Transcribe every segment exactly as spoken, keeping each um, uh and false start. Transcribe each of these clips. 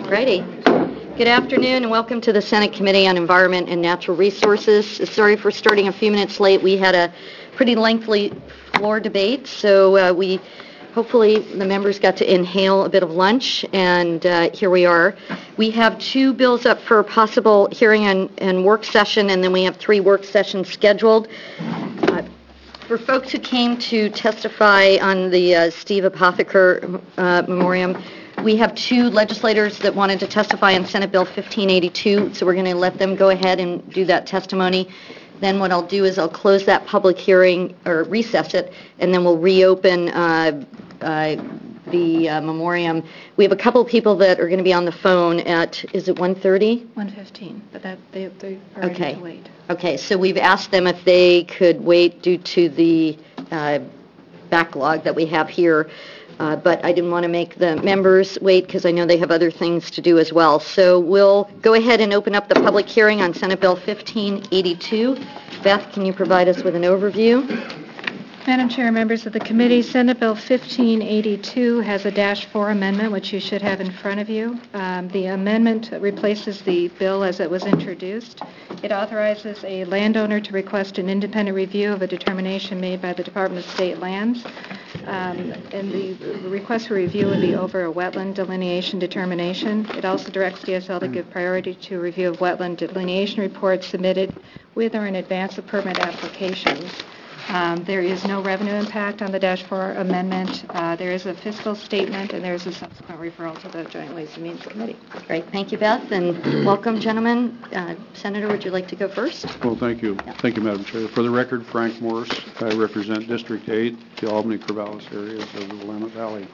Righty. Good afternoon and welcome to the Senate Committee on Environment and Natural Resources. Sorry for starting a few minutes late. We had a pretty lengthy floor debate, so uh, we hopefully the members got to inhale a bit of lunch, and uh, here we are. We have two bills up for possible hearing and, and work session, and then we have three work sessions scheduled. Uh, for folks who came to testify on the uh, Steve Apotheker uh, memoriam, we have two legislators that wanted to testify on Senate Bill fifteen eighty-two, so we're going to let them go ahead and do that testimony. Then what I'll do is I'll close that public hearing, or recess it, and then we'll reopen uh, uh, the uh, memoriam. We have a couple of people that are going to be on the phone at, is it one thirty? one fifteen, but that they, they are ready okay. to wait. Okay, so we've asked them if they could wait due to the uh, backlog that we have here. Uh, but I didn't want to make the members wait because I know they have other things to do as well. So we'll go ahead and open up the public hearing on Senate Bill fifteen eighty-two. Beth, can you provide us with an overview? Madam Chair, members of the committee, Senate Bill fifteen eighty-two has a dash four amendment, which you should have in front of you. Um, the amendment replaces the bill as it was introduced. It authorizes a landowner to request an independent review of a determination made by the Department of State Lands. Um, and the request for review would be over a wetland delineation determination. It also directs D S L to give priority to review of wetland delineation reports submitted with or in advance of permit applications. Um, there is no revenue impact on the dash four amendment. Uh, there is a fiscal statement, and there is a subsequent referral to the Joint Ways and Means Committee. Great. Thank you, Beth, and welcome, gentlemen. Uh, Senator, would you like to go first? Well, thank you. Yeah. Thank you, Madam Chair. For the record, Frank Morse. I represent District eight, the Albany-Corvallis areas of the Willamette Valley.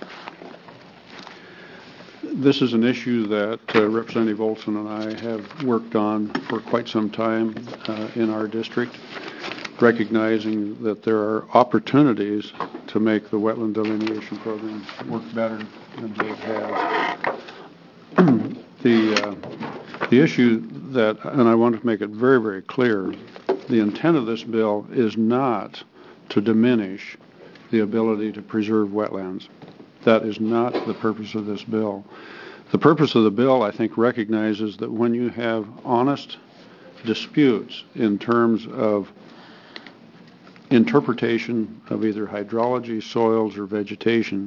This is an issue that uh, Representative Olson and I have worked on for quite some time uh, in our district, recognizing that there are opportunities to make the wetland delineation program work better than it has. the, uh, the issue that, and I want to make it very, very clear, the intent of this bill is not to diminish the ability to preserve wetlands. That is not the purpose of this bill. The purpose of the bill, I think, recognizes that when you have honest disputes in terms of interpretation of either hydrology, soils, or vegetation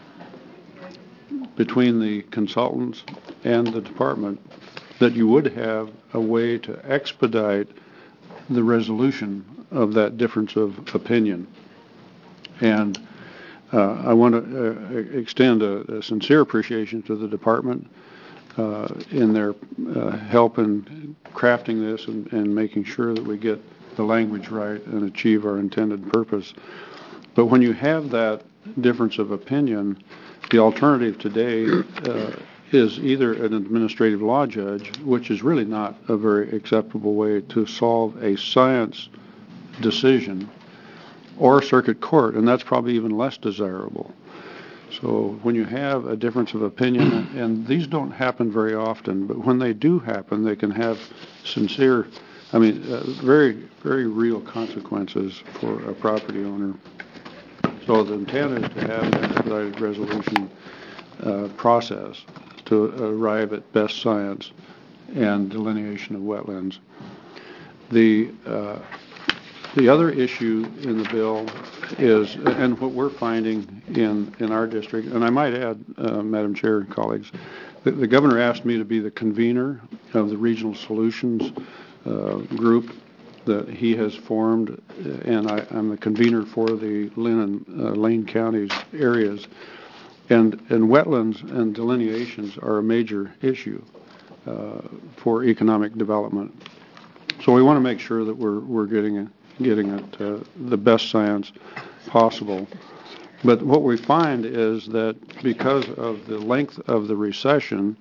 between the consultants and the department, that you would have a way to expedite the resolution of that difference of opinion. And uh, I want to uh, extend a, a sincere appreciation to the department uh, in their uh, help in crafting this and, and making sure that we get the language right and achieve our intended purpose. But when you have that difference of opinion, the alternative today uh, is either an administrative law judge, which is really not a very acceptable way to solve a science decision, or circuit court, and that's probably even less desirable. So when you have a difference of opinion, and these don't happen very often, but when they do happen, they can have sincere I mean, uh, very, very real consequences for a property owner. So the intent is to have an expedited resolution uh, process to arrive at best science and delineation of wetlands. The uh, the other issue in the bill is, and what we're finding in, in our district, and I might add, uh, Madam Chair and colleagues, the, the governor asked me to be the convener of the Regional Solutions Uh, group that he has formed, and I, I'm the convener for the Lynn and uh, Lane counties areas, and, and wetlands and delineations are a major issue uh, for economic development. So we want to make sure that we're we're getting a, getting it uh, the best science possible. But what we find is that because of the length of the recession,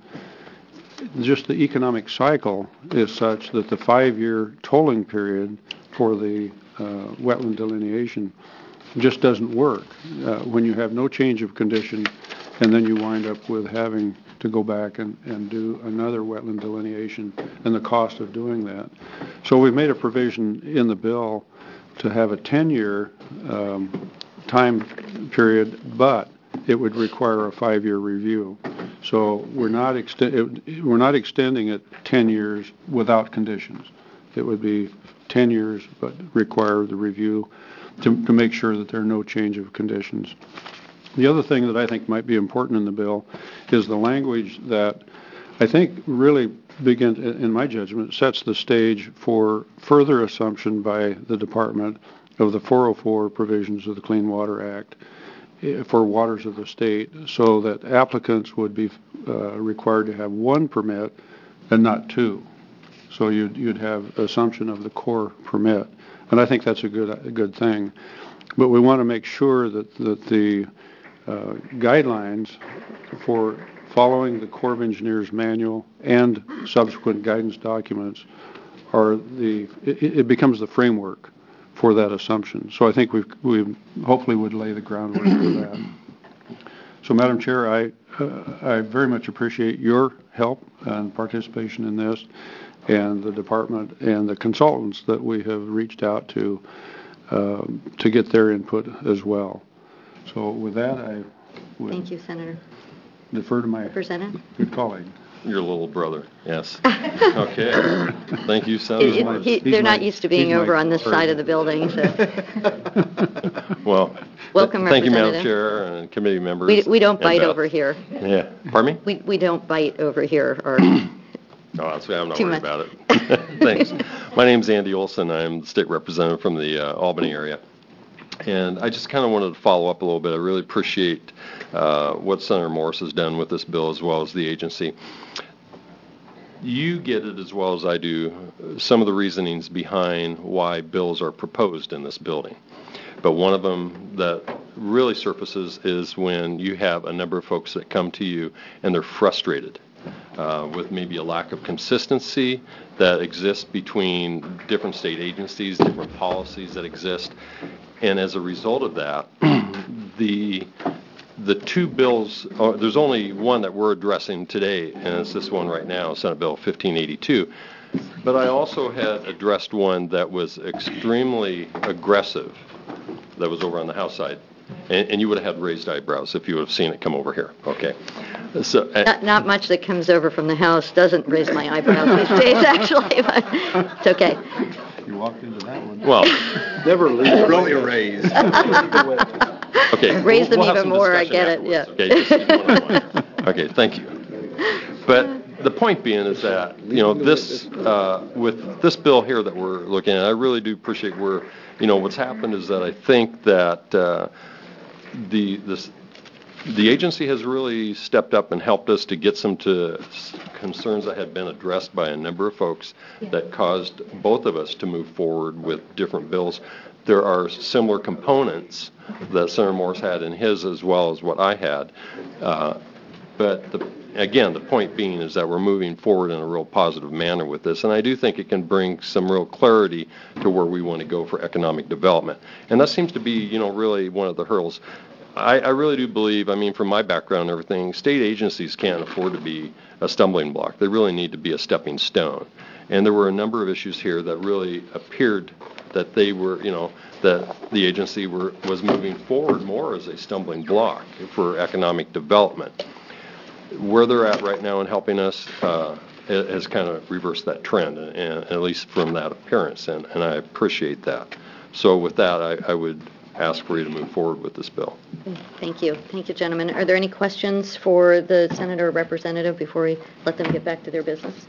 just the economic cycle is such that the five-year tolling period for the uh, wetland delineation just doesn't work. Uh, when you have no change of condition, and then you wind up with having to go back and, and do another wetland delineation and the cost of doing that. So we've made a provision in the bill to have a ten-year um, time period, but it would require a five-year review. So we're not extend, it, we're not extending it ten years without conditions. It would be ten years, but require the review to, to make sure that there are no change of conditions. The other thing that I think might be important in the bill is the language that I think really begins, in my judgment, sets the stage for further assumption by the department of the four oh four provisions of the Clean Water Act for waters of the state, so that applicants would be uh, required to have one permit and not two. So you'd, you'd have assumption of the core permit. And I think that's a good, a good thing. But we want to make sure that, that the uh, guidelines for following the Corps of Engineers manual and subsequent guidance documents are the, it, it becomes the framework for that assumption. So I think we've, we hopefully would lay the groundwork for that. So Madam Chair, I, uh, I very much appreciate your help and participation in this, and the department and the consultants that we have reached out to uh, to get their input as well. So with that, I would Thank you, Senator. defer to my Representative? good colleague. Your little brother, yes. Okay. Thank you, Senator. It- it- he- They're not my- used to being he's my over on this partner. side of the building, so Well, Welcome, thank you, Madam Representative. Chair and committee members. we we don't and bite Beth. over here. Yeah. Pardon me? We we don't bite over here, or Oh, that's, I'm not Too worried much. about it. Thanks. My name's Andy Olson. I'm the state representative from the uh, Albany area. And I just kind of wanted to follow up a little bit. I really appreciate uh, what Senator Morse has done with this bill as well as the agency. You get it as well as I do, some of the reasonings behind why bills are proposed in this building. But one of them that really surfaces is when you have a number of folks that come to you and they're frustrated uh, with maybe a lack of consistency that exists between different state agencies, different policies that exist. And as a result of that, the the two bills, uh, there's only one that we're addressing today, and it's this one right now, Senate Bill fifteen eighty-two. But I also had addressed one that was extremely aggressive that was over on the House side. And, and you would have had raised eyebrows if you would have seen it come over here. Okay. So, uh, not, not much that comes over from the House doesn't raise my eyebrows these days, actually, but it's okay. You walked into that one. well, Never leave really raised. okay. Raise them we'll have even some more, I discussion get it, afterwards, Okay, just keep going on. Okay, thank you. But the point being is that, you know, this, uh, with this bill here that we're looking at, I really do appreciate where, you know, what's happened is that I think that uh, the, this, the agency has really stepped up and helped us to get some to concerns that had been addressed by a number of folks that caused both of us to move forward with different bills. There are similar components that Senator Morse had in his as well as what I had. Uh, but the, again, the point being is that we're moving forward in a real positive manner with this. And I do think it can bring some real clarity to where we want to go for economic development. And that seems to be, you know, really one of the hurdles. I, I really do believe, I mean, from my background and everything, state agencies can't afford to be a stumbling block. They really need to be a stepping stone. And there were a number of issues here that really appeared that they were, you know, that the agency were, was moving forward more as a stumbling block for economic development. Where they're at right now in helping us uh, has kind of reversed that trend, and, and at least from that appearance, and, and I appreciate that. So with that, I, I would ask for you to move forward with this bill. Thank you. Thank you, gentlemen. Are there any questions for the senator or representative before we let them get back to their business?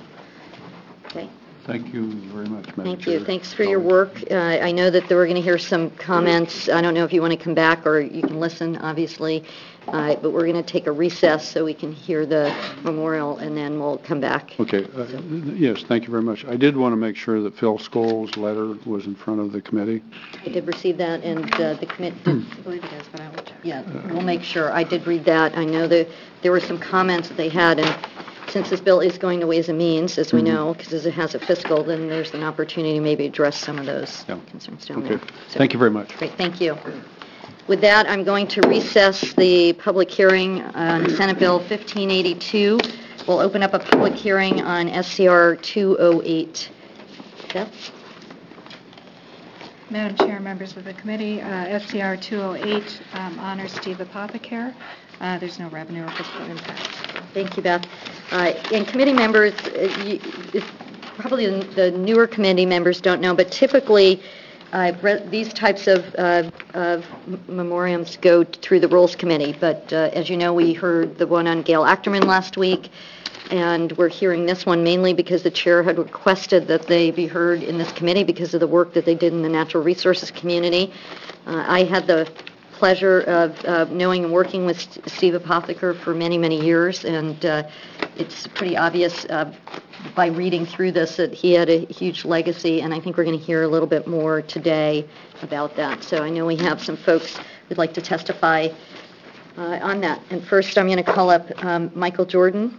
Okay. Thank you very much, Madam Thank Chair. you. Thanks for your work. Uh, I know that we're going to hear some comments. I don't know if you want to come back or you can listen, obviously, uh, but we're going to take a recess so we can hear the memorial, and then we'll come back. Okay. Uh, yes, thank you very much. I did want to make sure that Phil Skoll's letter was in front of the committee. I did receive that, and uh, the committee, I believe it is, but I will check. yeah, we'll make sure. I did read that. I know that there were some comments that they had, and since this bill is going to Ways and Means, as we Mm-hmm. know, because it has a fiscal, then there's an opportunity to maybe address some of those Yeah. concerns down Okay. there. So- Thank you very much. Great, thank you. With that, I'm going to recess the public hearing on Senate Bill fifteen eighty-two. We'll open up a public hearing on S C R two oh eight. Beth? Madam Chair, members of the committee, uh, S C R two oh eight um, honors Steve Apothecary. Uh, there's no revenue or fiscal impact. Thank you, Beth. Uh, And committee members, uh, you- it's probably the the newer committee members don't know, but typically uh, re- these types of uh, of memoriams go through the Rules Committee. But uh, as you know, we heard the one on Gail Achterman last week, and we're hearing this one mainly because the chair had requested that they be heard in this committee because of the work that they did in the natural resources community. Uh, I had the pleasure of uh, knowing and working with St- Steve Apotheker for many, many years, and uh, it's pretty obvious uh, by reading through this that he had a huge legacy, and I think we're going to hear a little bit more today about that. So I know we have some folks who'd like to testify uh, on that. And first, I'm going to call up um, Michael Jordan.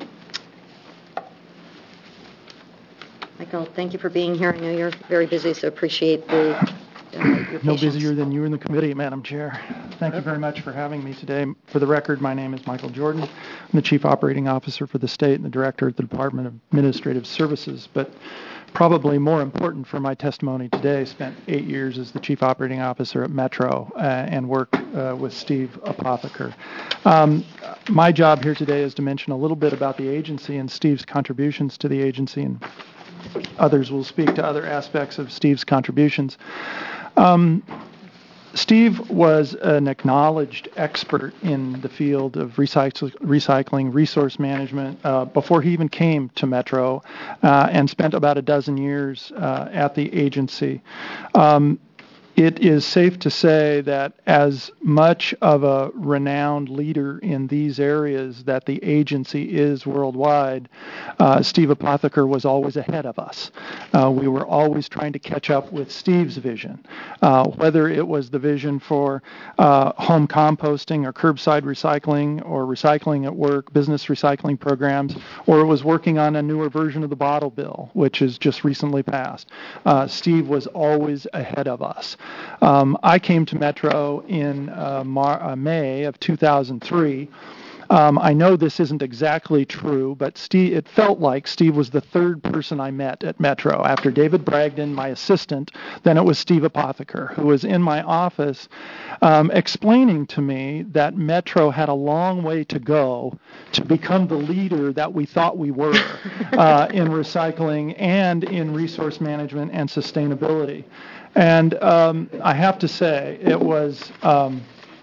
Michael, thank you for being here. I know you're very busy, so appreciate the uh, your patience. No busier than you in the committee, Madam Chair. Thank you very much for having me today. For the record, my name is Michael Jordan. I'm the Chief Operating Officer for the state and the Director at the Department of Administrative Services. But probably more important for my testimony today, spent eight years as the Chief Operating Officer at Metro uh, and worked uh, with Steve Apotheker. Um, my job here today is to mention a little bit about the agency and Steve's contributions to the agency, and others will speak to other aspects of Steve's contributions. Um, Steve was an acknowledged expert in the field of recyc- recycling, resource management, uh, before he even came to Metro, uh, and spent about a dozen years uh, at the agency. Um, It is safe to say that as much of a renowned leader in these areas that the agency is worldwide, uh, Steve Apotheker was always ahead of us. Uh, we were always trying to catch up with Steve's vision, uh, whether it was the vision for uh, home composting or curbside recycling or recycling at work, business recycling programs, or it was working on a newer version of the bottle bill, which has just recently passed. Uh, Steve was always ahead of us. Um, I came to Metro in uh, Mar- uh, May of two thousand three. Um, I know this isn't exactly true, but Steve, it felt like Steve was the third person I met at Metro. After David Bragdon, my assistant, then it was Steve Apotheker, who was in my office um, explaining to me that Metro had a long way to go to become the leader that we thought we were uh, in recycling and in resource management and sustainability. And um, I have to say, it was um,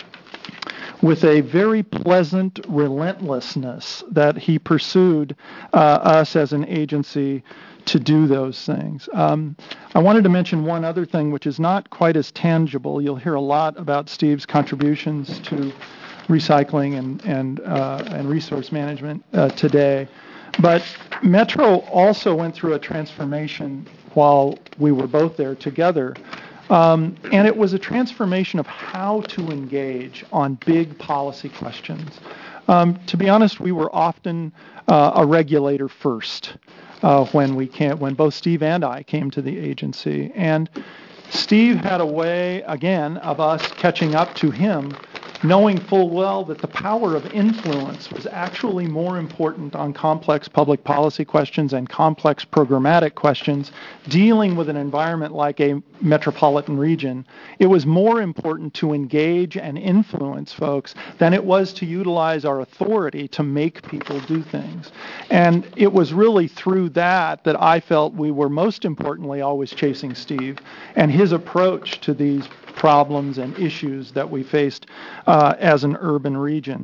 with a very pleasant relentlessness that he pursued uh, us as an agency to do those things. Um, I wanted to mention one other thing, which is not quite as tangible. You'll hear a lot about Steve's contributions to recycling and and, uh, and resource management uh, today. But Metro also went through a transformation while we were both there together. Um, and it was a transformation of how to engage on big policy questions. Um, to be honest, we were often uh, a regulator first uh, when we came, when both Steve and I came to the agency. And Steve had a way, again, of us catching up to him, knowing full well that the power of influence was actually more important on complex public policy questions and complex programmatic questions, dealing with an environment like a metropolitan region. It was more important to engage and influence folks than it was to utilize our authority to make people do things. And it was really through that that I felt we were most importantly always chasing Steve and his approach to these problems and issues that we faced uh, as an urban region.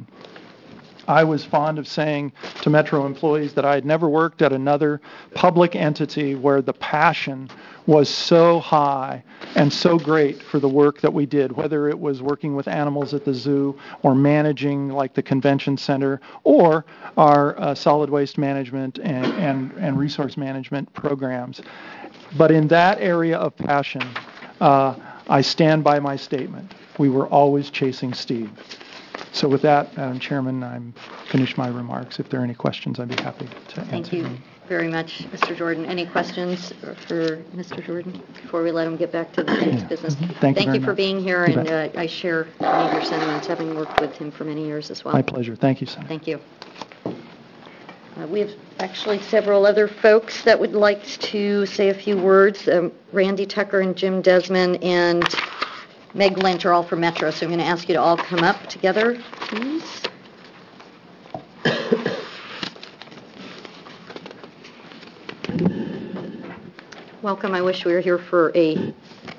I was fond of saying to Metro employees that I had never worked at another public entity where the passion was so high and so great for the work that we did, whether it was working with animals at the zoo or managing like the convention center or our uh, solid waste management and, and, and resource management programs. But in that area of passion, uh, I stand by my statement. We were always chasing Steve. So with that, Madam Chairman, I'm finished my remarks. If there are any questions, I'd be happy to answer. Thank you them. very much, Mister Jordan. Any questions for Mister Jordan before we let him get back to the next business? Thank you very for much. being here, You and bet. uh, I share many of your sentiments, having worked with him for many years as well. My pleasure. Thank you, Senator. Thank you. Uh, we have actually several other folks that would like to say a few words. Um, Randy Tucker and Jim Desmond and Meg Lynch are all from Metro, so I'm going to ask you to all come up together, please. Welcome. I wish we were here for a, you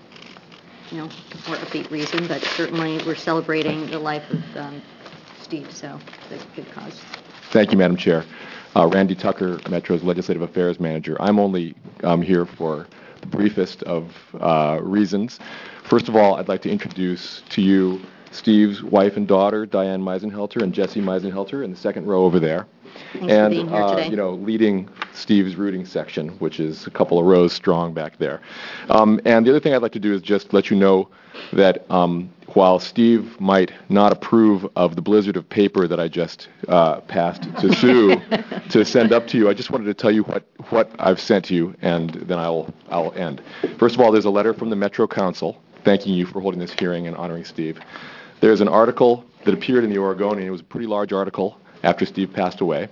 know, more upbeat reason, but certainly we're celebrating the life of um, Steve, so it's a good cause. Thank you, Madam Chair. Uh, Randy Tucker, Metro's Legislative Affairs Manager. I'm only um, here for the briefest of uh, reasons. First of all, I'd like to introduce to you Steve's wife and daughter, Diane Meisenhelter and Jesse Meisenhelter, in the second row over there. Thanks and, for being here uh, today. you know, leading Steve's rooting section, which is a couple of rows strong back there. Um, and the other thing I'd like to do is just let you know that um, while Steve might not approve of the blizzard of paper that I just uh, passed to Sue to send up to you, I just wanted to tell you what, what I've sent to you, and then I'll, I'll end. First of all, there's a letter from the Metro Council thanking you for holding this hearing and honoring Steve. There's an article that appeared in the Oregonian. It was a pretty large article after Steve passed away.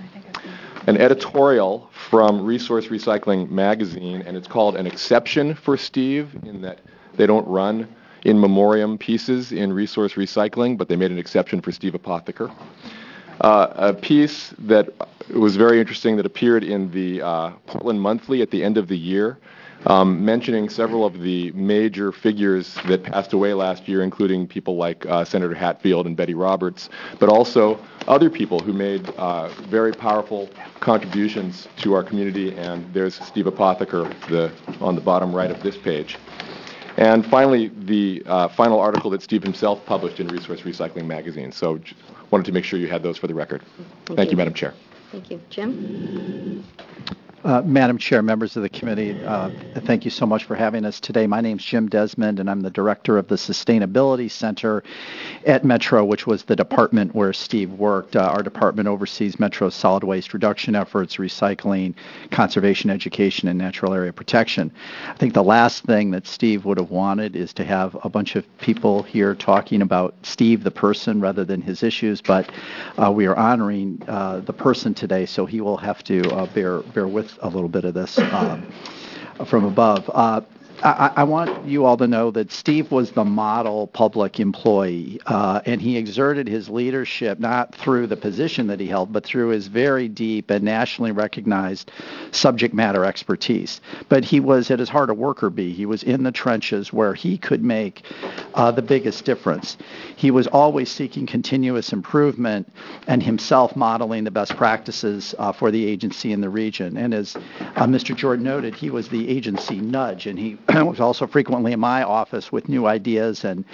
An editorial from Resource Recycling Magazine, and it's called An Exception for Steve, in that they don't run in memoriam pieces in Resource Recycling, but they made an exception for Steve Apotheker. Uh, a piece that was very interesting that appeared in the uh, Portland Monthly at the end of the year, Um, mentioning several of the major figures that passed away last year, including people like uh, Senator Hatfield and Betty Roberts, but also other people who made uh, very powerful contributions to our community, and there's Steve Apotheker the, on the bottom right of this page. And finally, the uh, final article that Steve himself published in Resource Recycling Magazine. So j- wanted to make sure you had those for the record. Thank, Thank you. you, Madam Chair. Thank you. Jim? Uh, Madam Chair, members of the committee, uh, thank you so much for having us today. My name is Jim Desmond, and I'm the director of the Sustainability Center at Metro, which was the department where Steve worked. Uh, our department oversees Metro's solid waste reduction efforts, recycling, conservation education, and natural area protection. I think the last thing that Steve would have wanted is to have a bunch of people here talking about Steve, the person, rather than his issues, but uh, we are honoring uh, the person today, so he will have to uh, bear, bear with a little bit of this um, from above. Uh, I, I want you all to know that Steve was the model public employee, uh, and he exerted his leadership not through the position that he held, but through his very deep and nationally recognized subject matter expertise. But he was at his heart a worker bee. He was in the trenches where he could make uh, the biggest difference. He was always seeking continuous improvement and himself modeling the best practices uh, for the agency in the region. And as uh, Mister Jordan noted, he was the agency nudge, and he was also frequently in my office with new ideas and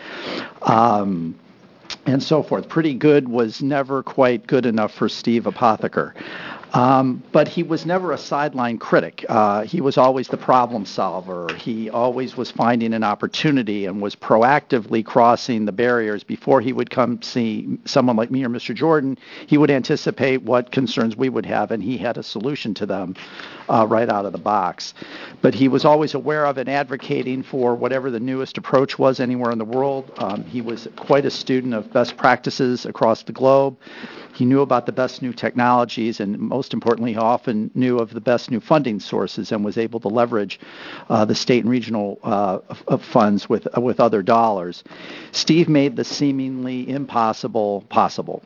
um, and so forth. Pretty good was never quite good enough for Steve Apotheker. Um, but he was never a sideline critic. Uh, he was always the problem solver. He always was finding an opportunity and was proactively crossing the barriers. Before he would come see someone like me or Mister Jordan, he would anticipate what concerns we would have, and he had a solution to them uh, right out of the box. But he was always aware of and advocating for whatever the newest approach was anywhere in the world. Um, he was quite a student of best practices across the globe. He knew about the best new technologies, and most importantly, he often knew of the best new funding sources and was able to leverage uh, the state and regional uh, f- funds with uh, with other dollars. Steve made the seemingly impossible possible.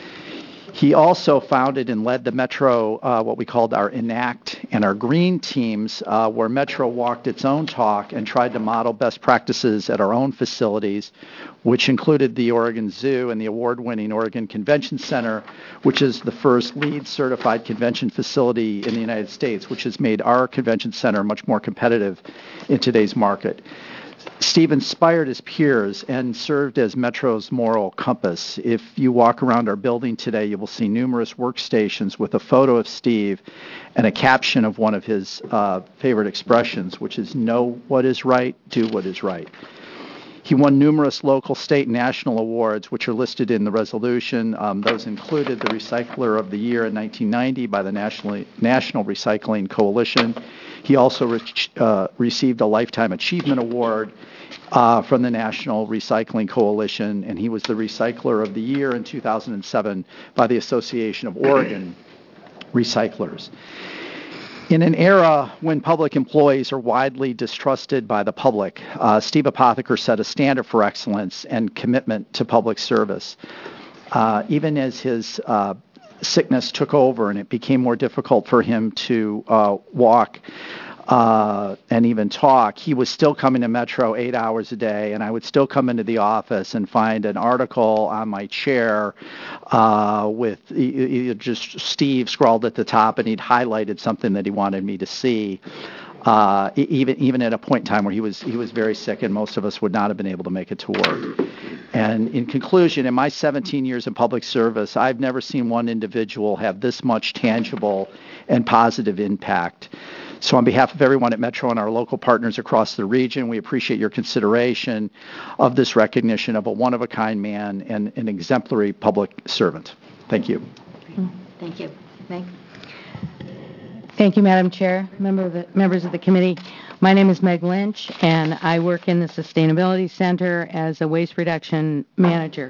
He also founded and led the Metro, uh, what we called our ENACT and our GREEN teams, uh, where Metro walked its own talk and tried to model best practices at our own facilities, which included the Oregon Zoo and the award-winning Oregon Convention Center, which is the first LEED certified convention facility in the United States, which has made our convention center much more competitive in today's market. Steve inspired his peers and served as Metro's moral compass. If you walk around our building today, you will see numerous workstations with a photo of Steve and a caption of one of his uh, favorite expressions, which is, know what is right, do what is right. He won numerous local, state, and national awards, which are listed in the resolution. Um, those included the Recycler of the Year in nineteen ninety by the National, National Recycling Coalition. He also re- uh, received a Lifetime Achievement Award uh, from the National Recycling Coalition, and he was the Recycler of the Year in two thousand seven by the Association of Oregon recyclers. In an era when public employees are widely distrusted by the public, uh, Steve Apotheker set a standard for excellence and commitment to public service. Uh, even as his uh, sickness took over and it became more difficult for him to uh, walk uh, and even talk, he was still coming to Metro eight hours a day, and I would still come into the office and find an article on my chair uh, with e- e- just Steve scrawled at the top, and he'd highlighted something that he wanted me to see. Uh, e- even even at a point in time where he was he was very sick, and most of us would not have been able to make it to work. And in conclusion, in my seventeen years in public service, I've never seen one individual have this much tangible and positive impact. So on behalf of everyone at Metro and our local partners across the region, we appreciate your consideration of this recognition of a one-of-a-kind man and an exemplary public servant. Thank you. Thank you. Meg? Thank you, Madam Chair, member of the, members of the committee. My name is Meg Lynch, and I work in the Sustainability Center as a waste reduction manager.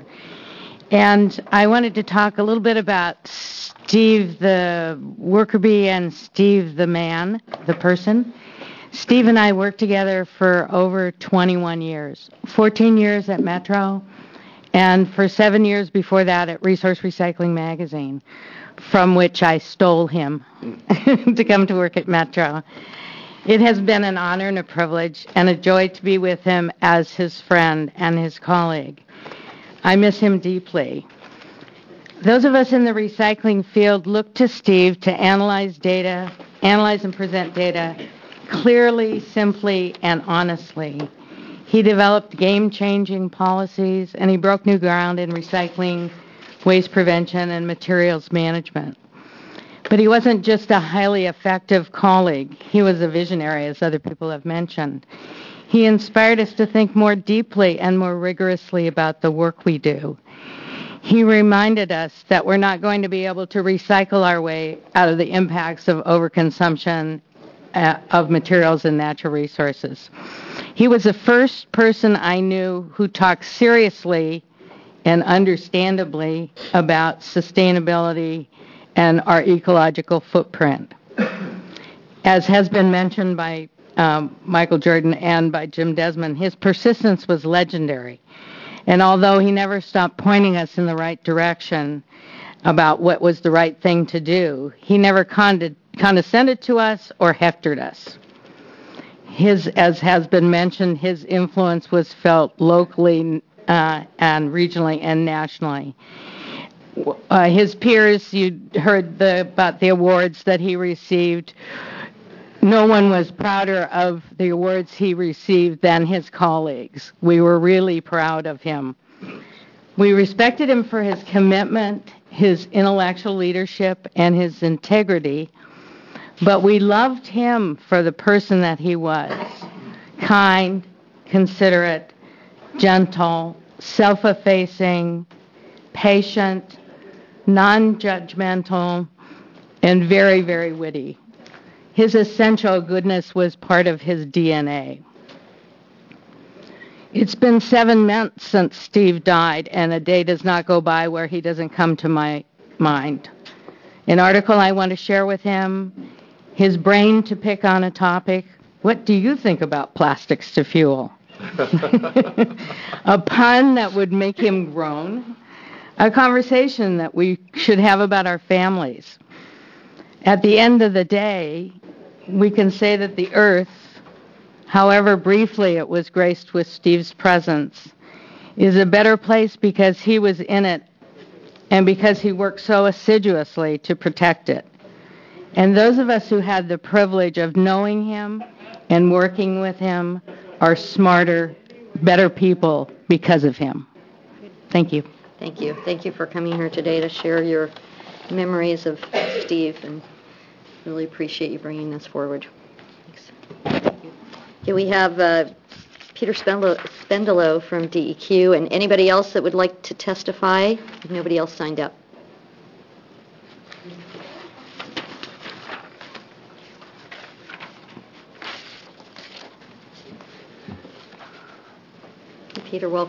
And I wanted to talk a little bit about Steve the worker bee and Steve the man, the person. Steve and I worked together for over twenty-one years, fourteen years at Metro, and for seven years before that at Resource Recycling Magazine, from which I stole him to come to work at Metro. It has been an honor and a privilege and a joy to be with him as his friend and his colleague. I miss him deeply. Those of us in the recycling field look to Steve to analyze data, analyze and present data clearly, simply, and honestly. He developed game-changing policies, and he broke new ground in recycling, waste prevention, and materials management. But he wasn't just a highly effective colleague. He was a visionary, as other people have mentioned. He inspired us to think more deeply and more rigorously about the work we do. He reminded us that we're not going to be able to recycle our way out of the impacts of overconsumption uh, of materials and natural resources. He was the first person I knew who talked seriously and understandably about sustainability and our ecological footprint. As has been mentioned by um, Michael Jordan and by Jim Desmond, his persistence was legendary. And although he never stopped pointing us in the right direction about what was the right thing to do, he never conde- condescended to us or hectored us. His, as has been mentioned, his influence was felt locally uh, and regionally and nationally. Uh, his peers, you heard the, about the awards that he received. No one was prouder of the awards he received than his colleagues. We were really proud of him. We respected him for his commitment, his intellectual leadership, and his integrity, but we loved him for the person that he was. Kind, considerate, gentle, self-effacing, patient, non-judgmental, and very, very witty. His essential goodness was part of his D N A. It's been seven months since Steve died, and a day does not go by where he doesn't come to my mind. An article I want to share with him, his brain to pick on a topic. What do you think about plastics to fuel? A pun that would make him groan. A conversation that we should have about our families. At the end of the day, we can say that the earth, however briefly it was graced with Steve's presence, is a better place because he was in it and because he worked so assiduously to protect it. And those of us who had the privilege of knowing him and working with him are smarter, better people because of him. Thank you. Thank you. Thank you for coming here today to share your memories of Steve, and really appreciate you bringing this forward. Thanks. Okay, we have uh, Peter Spendolo, Spendolo from D E Q, and anybody else that would like to testify? If nobody else signed up. Peter, welcome.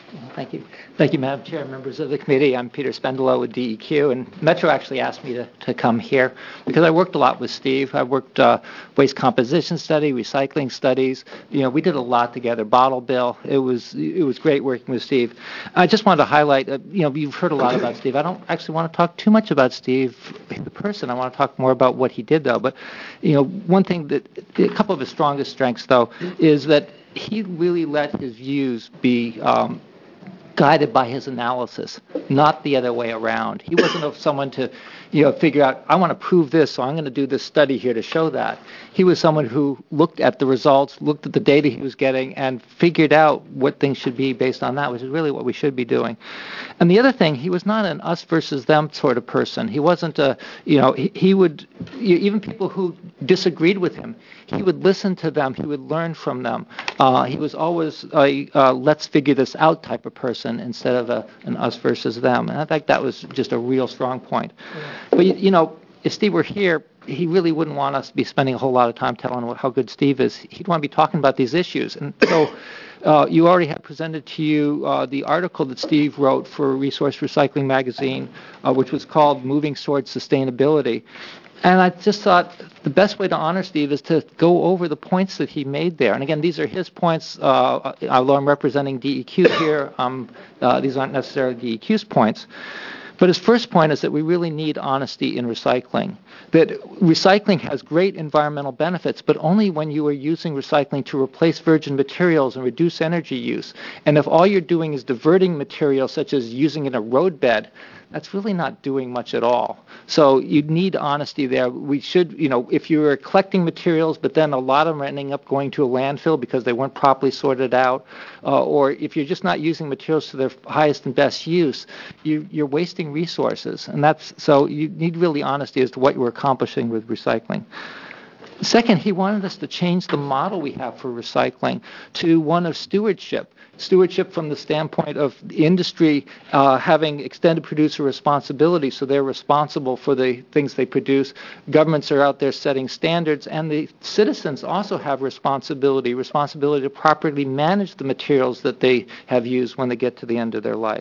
Thank you. Thank you, Madam Chair, members of the committee. I'm Peter Spendelow with D E Q, and Metro actually asked me to, to come here because I worked a lot with Steve. I worked uh, waste composition study, recycling studies. You know, we did a lot together. Bottle bill. It was it was great working with Steve. I just wanted to highlight. Uh, you know, you've heard a lot about Steve. I don't actually want to talk too much about Steve, the person. I want to talk more about what he did, though. But you know, one thing that a couple of his strongest strengths, though, is that he really let his views be um, guided by his analysis, not the other way around. He wasn't someone to, you know, figure out, I want to prove this, so I'm going to do this study here to show that. He was someone who looked at the results, looked at the data he was getting, and figured out what things should be based on that, which is really what we should be doing. And the other thing, he was not an us versus them sort of person. He wasn't a, you know, he, he would, even people who disagreed with him, he would listen to them, he would learn from them. Uh, he was always a uh, let's figure this out type of person instead of a, an us versus them. And I think that was just a real strong point. But, you, you know, if Steve were here, he really wouldn't want us to be spending a whole lot of time telling what, how good Steve is. He'd want to be talking about these issues. And so uh, you already have presented to you uh, the article that Steve wrote for Resource Recycling Magazine, uh, which was called Moving Towards Sustainability. And I just thought the best way to honor Steve is to go over the points that he made there. And again, these are his points. Uh, although I'm representing D E Q here, um, uh, these aren't necessarily D E Q's points. But his first point is that we really need honesty in recycling. That recycling has great environmental benefits, but only when you are using recycling to replace virgin materials and reduce energy use. And if all you're doing is diverting materials, such as using it in a roadbed, that's really not doing much at all. So you need honesty there. We should, you know, if you were collecting materials, but then a lot of them are ending up going to a landfill because they weren't properly sorted out, uh, or if you're just not using materials to their highest and best use, you, you're wasting resources. And that's, so you need really honesty as to what you're accomplishing with recycling. Second, he wanted us to change the model we have for recycling to one of stewardship. Stewardship from the standpoint of the industry uh, having extended producer responsibility, so they're responsible for the things they produce. Governments are out there setting standards, and the citizens also have responsibility, responsibility to properly manage the materials that they have used when they get to the end of their life.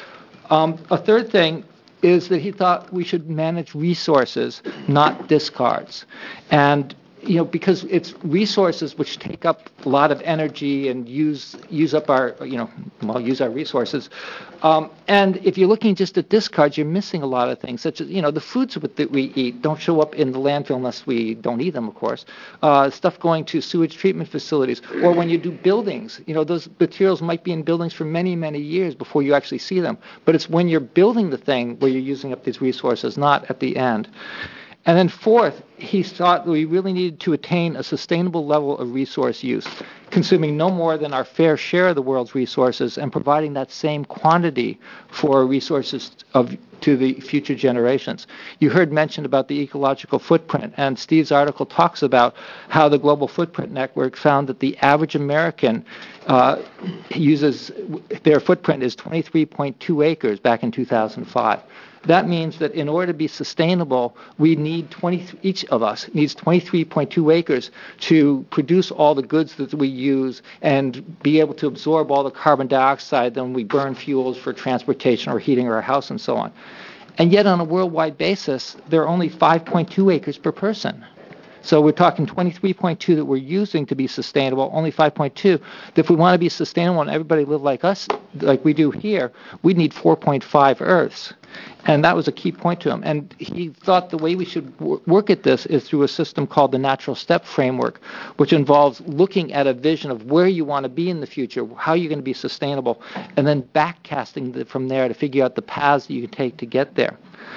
Um, a third thing is that he thought we should manage resources, not discards. And you know, because it's resources which take up a lot of energy and use use up our, you know, well, use our resources. Um, and if you're looking just at discards, you're missing a lot of things, such as, you know, the foods that we eat don't show up in the landfill unless we don't eat them, of course. Uh, stuff going to sewage treatment facilities, or when you do buildings, you know, those materials might be in buildings for many, many years before you actually see them. But it's when you're building the thing where you're using up these resources, not at the end. And then fourth, he thought we really needed to attain a sustainable level of resource use, consuming no more than our fair share of the world's resources and providing that same quantity for resources of, to the future generations. You heard mentioned about the ecological footprint, and Steve's article talks about how the Global Footprint Network found that the average American uh, uses, their footprint is twenty-three point two acres back in two thousand five. That means that in order to be sustainable, we need twenty, each of us needs twenty-three point two acres to produce all the goods that we use and be able to absorb all the carbon dioxide when we burn fuels for transportation or heating our house and so on. And yet on a worldwide basis, there are only five point two acres per person. So we're talking twenty-three point two that we're using to be sustainable, only five point two. If we want to be sustainable and everybody live like us, like we do here, we need four point five Earths. And that was a key point to him. And he thought the way we should w- work at this is through a system called the Natural Step Framework, which involves looking at a vision of where you want to be in the future, how you're going to be sustainable, and then backcasting the, from there to figure out the paths that you can take to get there.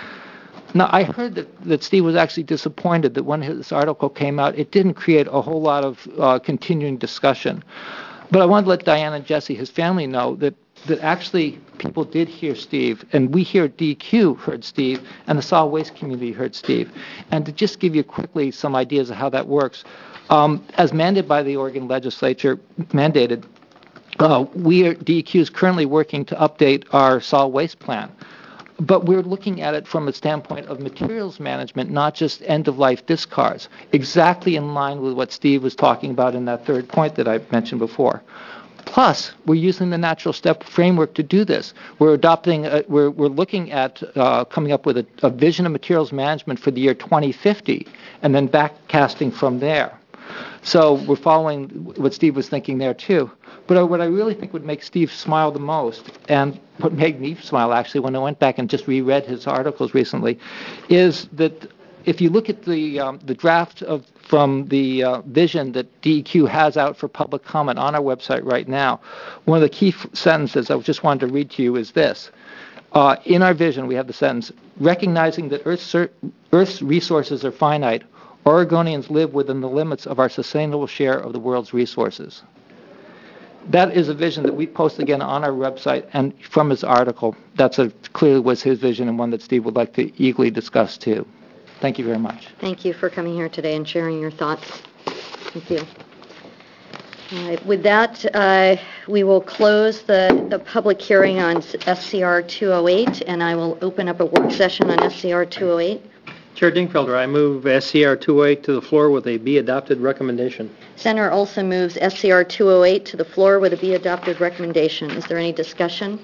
Now, I heard that, that Steve was actually disappointed that when his article came out, it didn't create a whole lot of uh, continuing discussion. But I wanted to let Diane and Jesse, his family, know that, that actually people did hear Steve, and we here at D E Q heard Steve, and the solid waste community heard Steve. And to just give you quickly some ideas of how that works, um, as mandated by the Oregon legislature, mandated, uh, we at D E Q is currently working to update our solid waste plan. But we're looking at it from a standpoint of materials management, not just end-of-life discards, exactly in line with what Steve was talking about in that third point that I mentioned before. Plus, we're using the natural step framework to do this. We're adopting, a, we're, we're looking at uh, coming up with a, a vision of materials management for the year twenty fifty, and then backcasting from there. So we're following what Steve was thinking there too. But what I really think would make Steve smile the most, and what made me smile actually when I went back and just reread his articles recently, is that if you look at the um, the draft of from the uh, vision that D E Q has out for public comment on our website right now, one of the key f- sentences I just wanted to read to you is this. Uh, in our vision, we have the sentence, recognizing that Earth's, Earth's resources are finite, Oregonians live within the limits of our sustainable share of the world's resources. That is a vision that we post again on our website, and from his article, that's a, clearly was his vision and one that Steve would like to eagerly discuss too. Thank you very much. Thank you for coming here today and sharing your thoughts. Thank you. All right, with that, uh, we will close the, the public hearing on S C R two oh eight, and I will open up a work session on S C R two oh eight. Chair Dingfelder, I move S C R two oh eight to the floor with a be adopted recommendation. Senator Olson moves S C R two oh eight to the floor with a be adopted recommendation. Is there any discussion?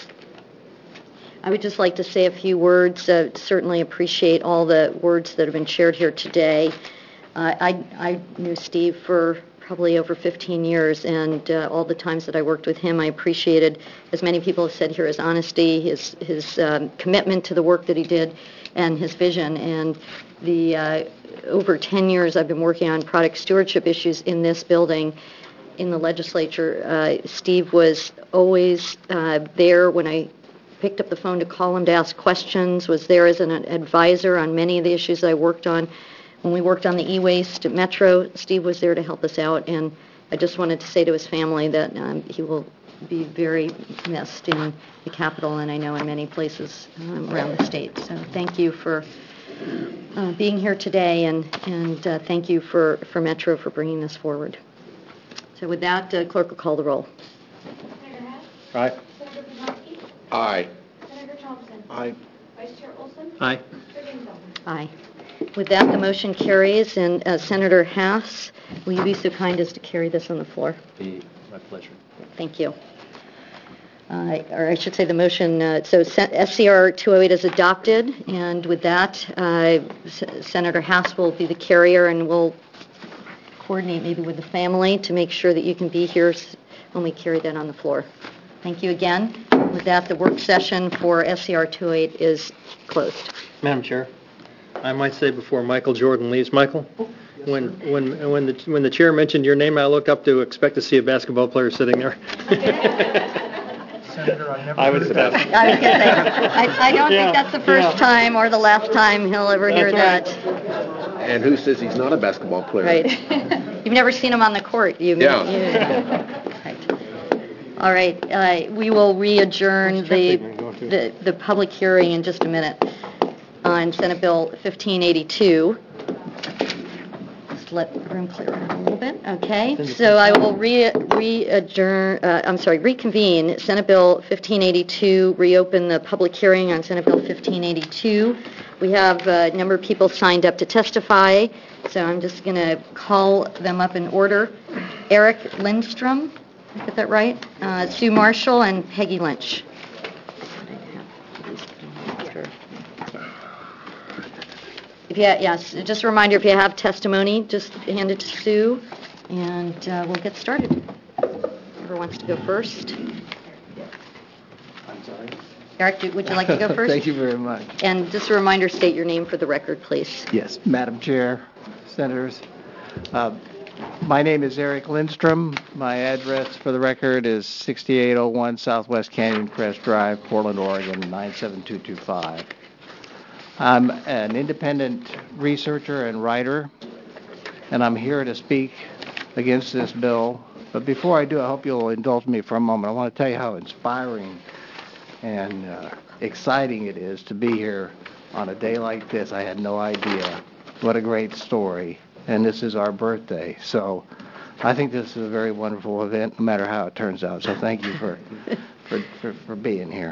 I would just like to say a few words. Uh, certainly appreciate all the words that have been shared here today. Uh, I, I knew Steve for probably over fifteen years, and uh, all the times that I worked with him, I appreciated, as many people have said here, his honesty, his, his um, commitment to the work that he did, and his vision. And the uh, over ten years I've been working on product stewardship issues in this building, in the legislature, uh, Steve was always uh, there when I picked up the phone to call him to ask questions, was there as an advisor on many of the issues I worked on. When we worked on the e-waste at Metro, Steve was there to help us out, and I just wanted to say to his family that um, he will be very missed in the Capitol, and I know in many places um, around the state. So thank you for uh, being here today, and, and uh, thank you for, for Metro for bringing this forward. So with that, uh, clerk will call the roll. Aye. Aye. Senator Thompson. Aye. Vice Chair Olson. Aye. Chair Dingfelder. Aye. With that, the motion carries, and uh, Senator Haas, will you be so kind as to carry this on the floor? Be my pleasure. Thank you. Uh, or I should say the motion, uh, so S C R two oh eight is adopted, and with that, uh, S- Senator Haas will be the carrier, and we'll coordinate maybe with the family to make sure that you can be here when we carry that on the floor. Thank you again. With that, the work session for S C R two oh eight is closed. Madam Chair, I might say before Michael Jordan leaves, Michael, when when when the when the chair mentioned your name, I looked up to expect to see a basketball player sitting there. Senator, I never I was heard that. I was going to say, I, I don't Yeah, think that's the first yeah. time or the last time he'll ever hear That's that. And who says he's not a basketball player? Right. You've never seen him on the court. You've, Yeah. you- right. All right. Uh, we will re-adjourn the, the the public hearing in just a minute on Senate Bill fifteen eighty-two. Just let the room clear out a little bit. Okay. So I will re re-adjourn. Uh, I'm sorry. Reconvene Senate Bill fifteen eighty-two. Reopen the public hearing on Senate Bill fifteen eighty-two. We have a number of people signed up to testify, so I'm just going to call them up in order. Eric Lindstrom, did I get that right? Uh, Sue Marshall and Peggy Lynch. If you, yes, just a reminder, if you have testimony, just hand it to Sue, and uh, we'll get started. Whoever wants to go first. I'm sorry. Eric, do- would you like to go first? Thank you very much. And just a reminder, state your name for the record, please. Yes, Madam Chair, Senators. Uh, My name is Eric Lindstrom. My address for the record is sixty-eight oh one Southwest Canyon Crest Drive, Portland, Oregon, nine seven two two five. I'm an independent researcher and writer, and I'm here to speak against this bill. But before I do, I hope you'll indulge me for a moment. I want to tell you how inspiring and uh, exciting it is to be here on a day like this. I had no idea. What a great story. And this is our birthday. So I think this is a very wonderful event, no matter how it turns out. So thank you for for, for, for being here.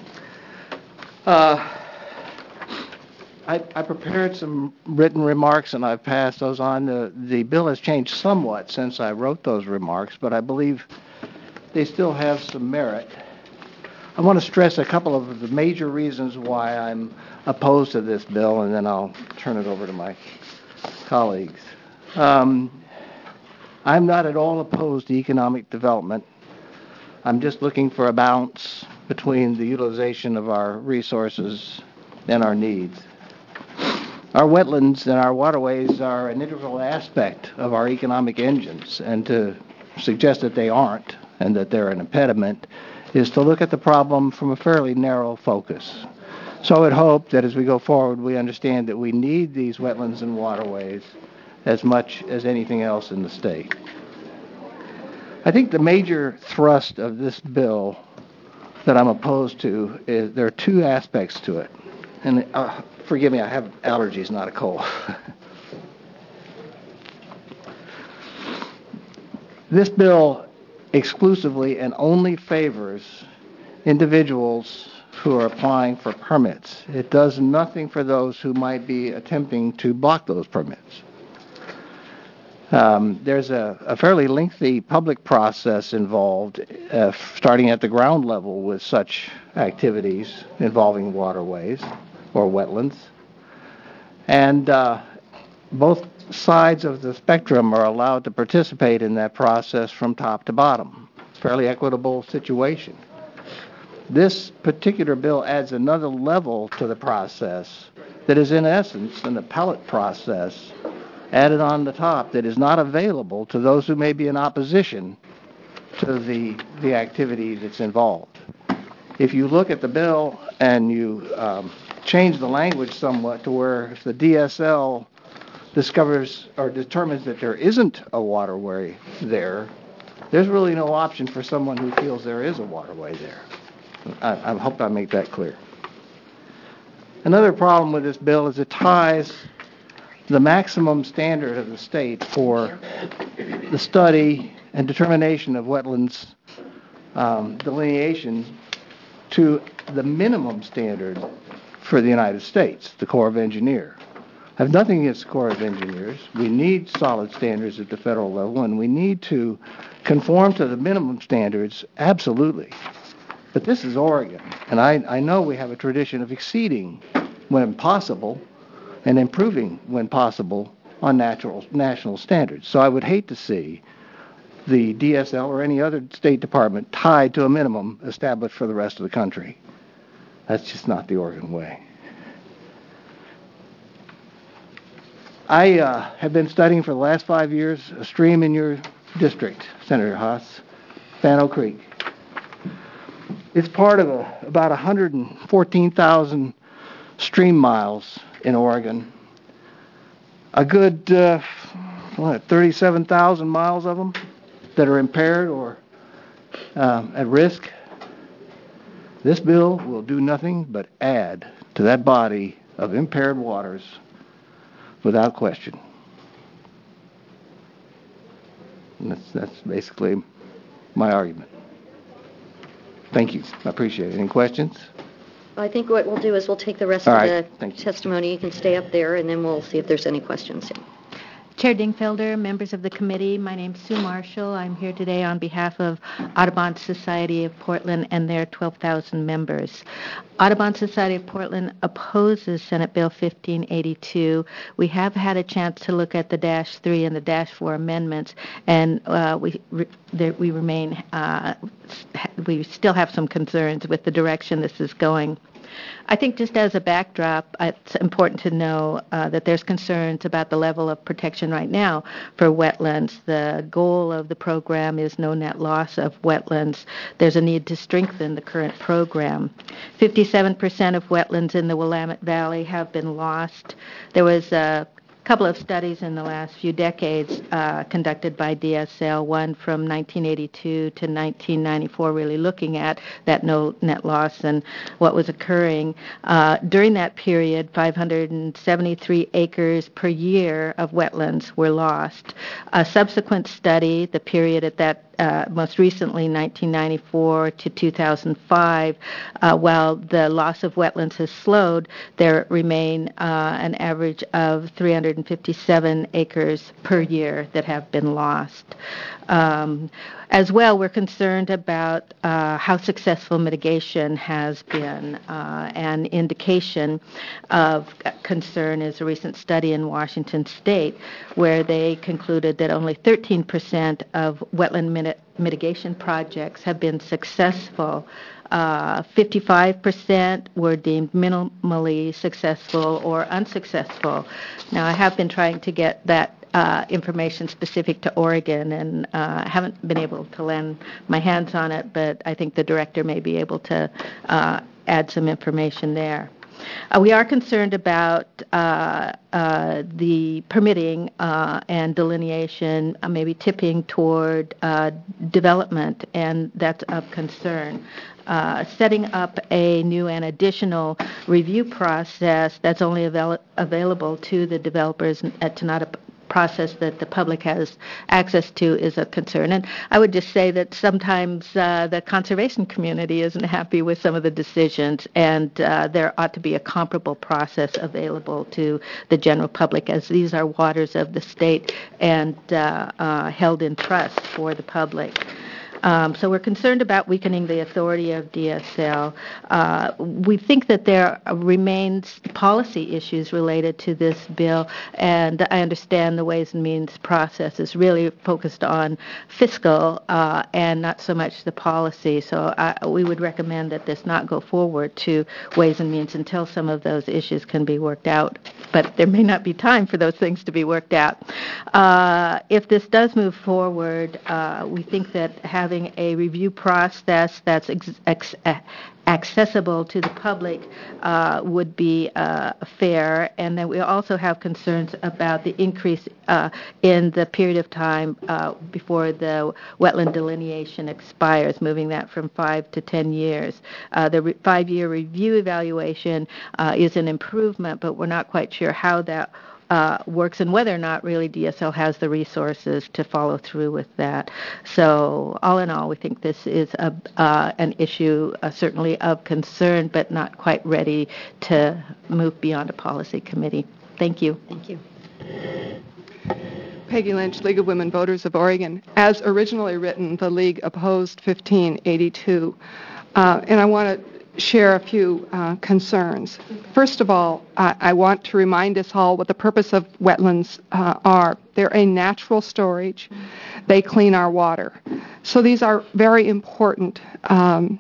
Uh, I, I prepared some written remarks, and I've passed those on. The, the bill has changed somewhat since I wrote those remarks, but I believe they still have some merit. I want to stress a couple of the major reasons why I'm opposed to this bill, and then I'll turn it over to my colleagues. Um, I'm not at all opposed to economic development. I'm just looking for a balance between the utilization of our resources and our needs. Our wetlands and our waterways are an integral aspect of our economic engines, and to suggest that they aren't and that they're an impediment is to look at the problem from a fairly narrow focus. So I would hope that as we go forward, we understand that we need these wetlands and waterways as much as anything else in the state. I think the major thrust of this bill that I'm opposed to is there are two aspects to it. And uh, forgive me, I have allergies, not a cold. This bill exclusively and only favors individuals who are applying for permits. It does nothing for those who might be attempting to block those permits. Um, there's a, a fairly lengthy public process involved, uh, starting at the ground level with such activities involving waterways or wetlands. And uh, both sides of the spectrum are allowed to participate in that process from top to bottom. Fairly equitable situation. This particular bill adds another level to the process that is in essence an appellate process added on the top that is not available to those who may be in opposition to the, the activity that's involved. If you look at the bill and you um, change the language somewhat to where if the D S L discovers or determines that there isn't a waterway there, there's really no option for someone who feels there is a waterway there. I, I hope I make that clear. Another problem with this bill is it ties the maximum standard of the state for the study and determination of wetlands um, delineation to the minimum standard for the United States, the Corps of Engineers. I have nothing against the Corps of Engineers. We need solid standards at the federal level, and we need to conform to the minimum standards, absolutely. But this is Oregon, and I, I know we have a tradition of exceeding when possible and improving when possible on natural, national standards. So I would hate to see the D S L or any other State Department tied to a minimum established for the rest of the country. That's just not the Oregon way. I uh, have been studying for the last five years a stream in your district, Senator Haas, Fano Creek. It's part of a, about one hundred fourteen thousand stream miles in Oregon. A good uh, what, thirty-seven thousand miles of them that are impaired or um, at risk. This bill will do nothing but add to that body of impaired waters without question. And that's, that's basically my argument. Thank you. I appreciate it. Any questions? I think what we'll do is we'll take the rest All of right. the testimony. You can stay up there, and then we'll see if there's any questions. Chair Dingfelder, members of the committee, my name's Sue Marshall. I'm here today on behalf of Audubon Society of Portland and their twelve thousand members. Audubon Society of Portland opposes Senate Bill fifteen eighty-two. We have had a chance to look at the Dash three and the Dash four amendments, and uh, we re- there, we remain uh, we still have some concerns with the direction this is going. I think just as a backdrop, it's important to know uh, that there's concerns about the level of protection right now for wetlands. The goal of the program is no net loss of wetlands. There's a need to strengthen the current program. fifty-seven percent of wetlands in the Willamette Valley have been lost. There was a couple of studies in the last few decades uh, conducted by D S L, one from nineteen eighty-two to nineteen ninety-four, really looking at that no net loss and what was occurring. Uh, during that period, five hundred seventy-three acres per year of wetlands were lost. A subsequent study, the period at that Uh, most recently, nineteen ninety-four to two thousand five, uh, while the loss of wetlands has slowed, there remain uh, an average of three hundred hundred fifty-seven acres per year that have been lost. Um, as well, we're concerned about uh, how successful mitigation has been. Uh, an indication of concern is a recent study in Washington State where they concluded that only thirteen percent of wetland mit- mitigation projects have been successful. Uh, fifty-five percent were deemed minimally successful or unsuccessful. Now, I have been trying to get that uh, information specific to Oregon, and uh, haven't been able to land my hands on it, but I think the director may be able to uh, add some information there. Uh, we are concerned about uh, uh, the permitting uh, and delineation uh, maybe tipping toward uh, development, and that's of concern. Uh, setting up a new and additional review process that's only avail- available to the developers and to not a process that the public has access to is a concern. And I would just say that sometimes uh, the conservation community isn't happy with some of the decisions, and uh, there ought to be a comparable process available to the general public, as these are waters of the state and uh, uh, held in trust for the public. Um, so we're concerned about weakening the authority of D S L. Uh, we think that there remains policy issues related to this bill, and I understand the Ways and Means process is really focused on fiscal uh, and not so much the policy. So I, we would recommend that this not go forward to Ways and Means until some of those issues can be worked out. But there may not be time for those things to be worked out. Uh, if this does move forward, uh, we think that having a review process that's ex- ex- accessible to the public uh, would be uh, fair. And then we also have concerns about the increase uh, in the period of time uh, before the wetland delineation expires, moving that from five to ten years. Uh, the re- five-year review evaluation uh, is an improvement, but we're not quite sure how that Uh, works and whether or not really D S L has the resources to follow through with that. So all in all, we think this is a, uh, an issue uh, certainly of concern, but not quite ready to move beyond a policy committee. Thank you. Thank you. Peggy Lynch, League of Women Voters of Oregon. As originally written, the League opposed fifteen eighty-two. Uh, and I want to share a few uh, concerns. First of all, I, I want to remind us all what the purpose of wetlands uh, are. They're a natural storage. They clean our water. So these are very important um,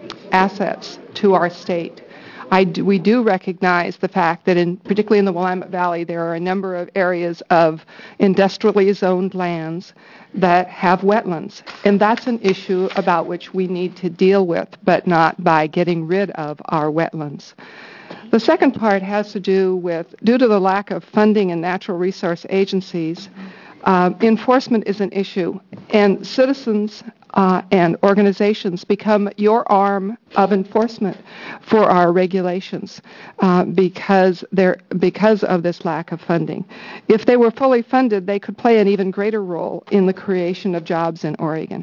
assets to our state. I do, we do recognize the fact that, in, particularly in the Willamette Valley, there are a number of areas of industrially zoned lands that have wetlands, and that's an issue about which we need to deal with, but not by getting rid of our wetlands. The second part has to do with, due to the lack of funding in natural resource agencies, uh, enforcement is an issue, and citizens Uh, and organizations become your arm of enforcement for our regulations uh, because they're because of this lack of funding. If they were fully funded, they could play an even greater role in the creation of jobs in Oregon.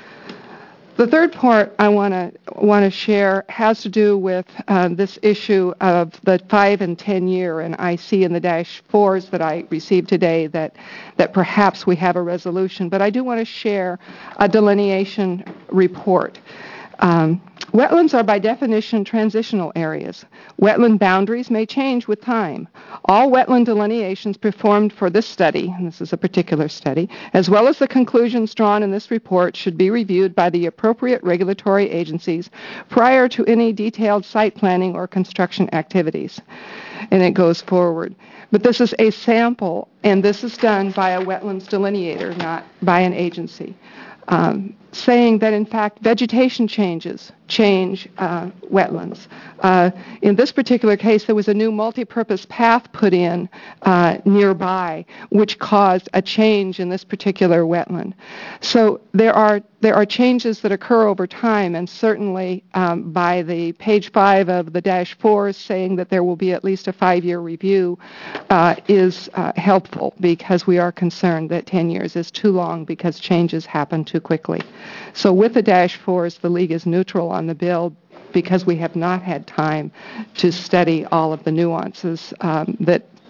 The third part I want to want to share has to do with uh, this issue of the five and ten year, and I see in the dash fours that I received today that that perhaps we have a resolution. But I do want to share a delineation report. Um, wetlands are by definition transitional areas. Wetland boundaries may change with time. All wetland delineations performed for this study, and this is a particular study, as well as the conclusions drawn in this report should be reviewed by the appropriate regulatory agencies prior to any detailed site planning or construction activities. And it goes forward. But this is a sample, and this is done by a wetlands delineator, not by an agency. Um, saying that, in fact, vegetation changes change uh, wetlands. Uh, in this particular case, there was a new multi-purpose path put in uh, nearby, which caused a change in this particular wetland. So there are there are changes that occur over time, and certainly um, by the page five of the dash four saying that there will be at least a five-year review uh, is uh, helpful, because we are concerned that ten years is too long because changes happen too quickly. So with the dash fours, the League is neutral on the bill because we have not had time to study all of the nuances um, that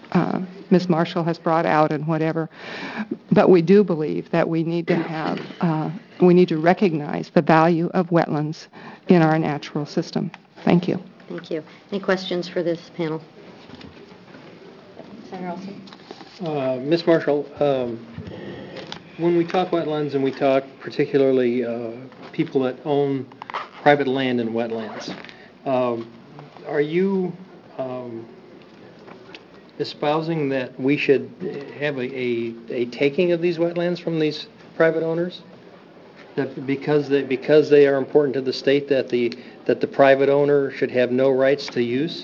uh, Miz Marshall has brought out and whatever. But we do believe that we need to have, uh, we need to recognize the value of wetlands in our natural system. Thank you. Thank you. Any questions for this panel? Senator Olson? Uh, Miz Marshall, um, when we talk wetlands and we talk particularly uh, people that own private land and wetlands, um, are you um, espousing that we should have a, a, a taking of these wetlands from these private owners? That because they, because they are important to the state, that the that the private owner should have no rights to use?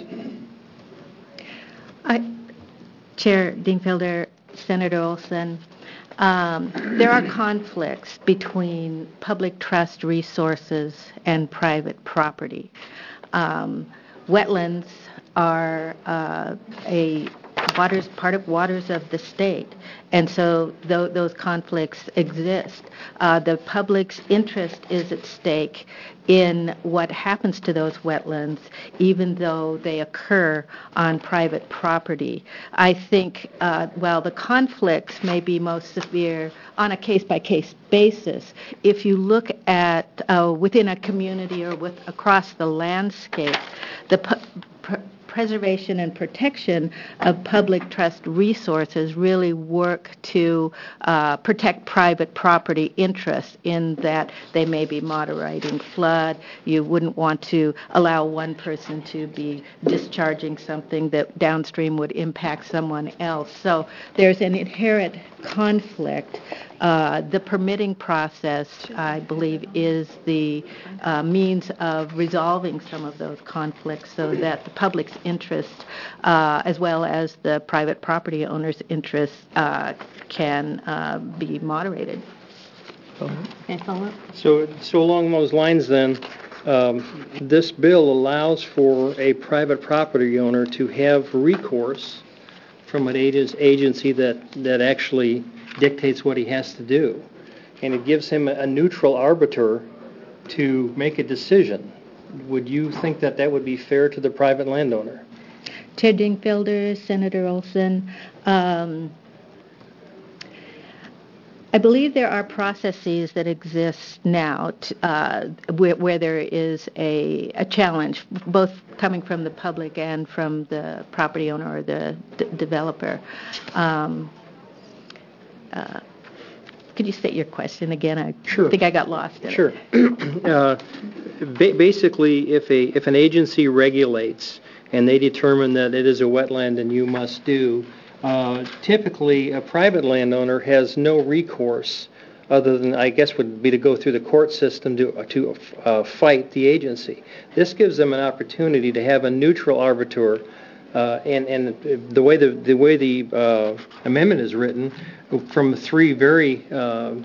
I, Chair Dingfelder, Senator Olson, um, there are conflicts between public trust resources and private property. Um, wetlands are uh, a waters, part of waters of the state, and so th- those conflicts exist. Uh, the public's interest is at stake in what happens to those wetlands, even though they occur on private property. I think uh, while the conflicts may be most severe on a case-by-case basis, if you look at uh, within a community or with across the landscape, the pu- pr- preservation and protection of public trust resources really work to uh, protect private property interests in that they may be moderating flood. You wouldn't want to allow one person to be discharging something that downstream would impact someone else. So there's an inherent conflict. Uh, the permitting process, I believe, is the uh, means of resolving some of those conflicts so that the public's interest, uh, as well as the private property owner's interest, uh, can uh, be moderated. Okay, follow up? So, so along those lines, then, um, this bill allows for a private property owner to have recourse from an agent, agency that, that actually dictates what he has to do. And it gives him a neutral arbiter to make a decision. Would you think that that would be fair to the private landowner? Chair Dingfelder, Senator Olson, um, I believe there are processes that exist now t- uh, where, where there is a, a challenge, both coming from the public and from the property owner or the d- developer. Um, uh, could you state your question again? I Sure. think I got lost in Sure. it. uh, ba- basically, if a if an agency regulates and they determine that it is a wetland and you must do, uh, typically a private landowner has no recourse other than, I guess, would be to go through the court system to to uh, fight the agency. This gives them an opportunity to have a neutral arbiter. Uh, and, and the way the the way the uh, amendment is written, from three very uh,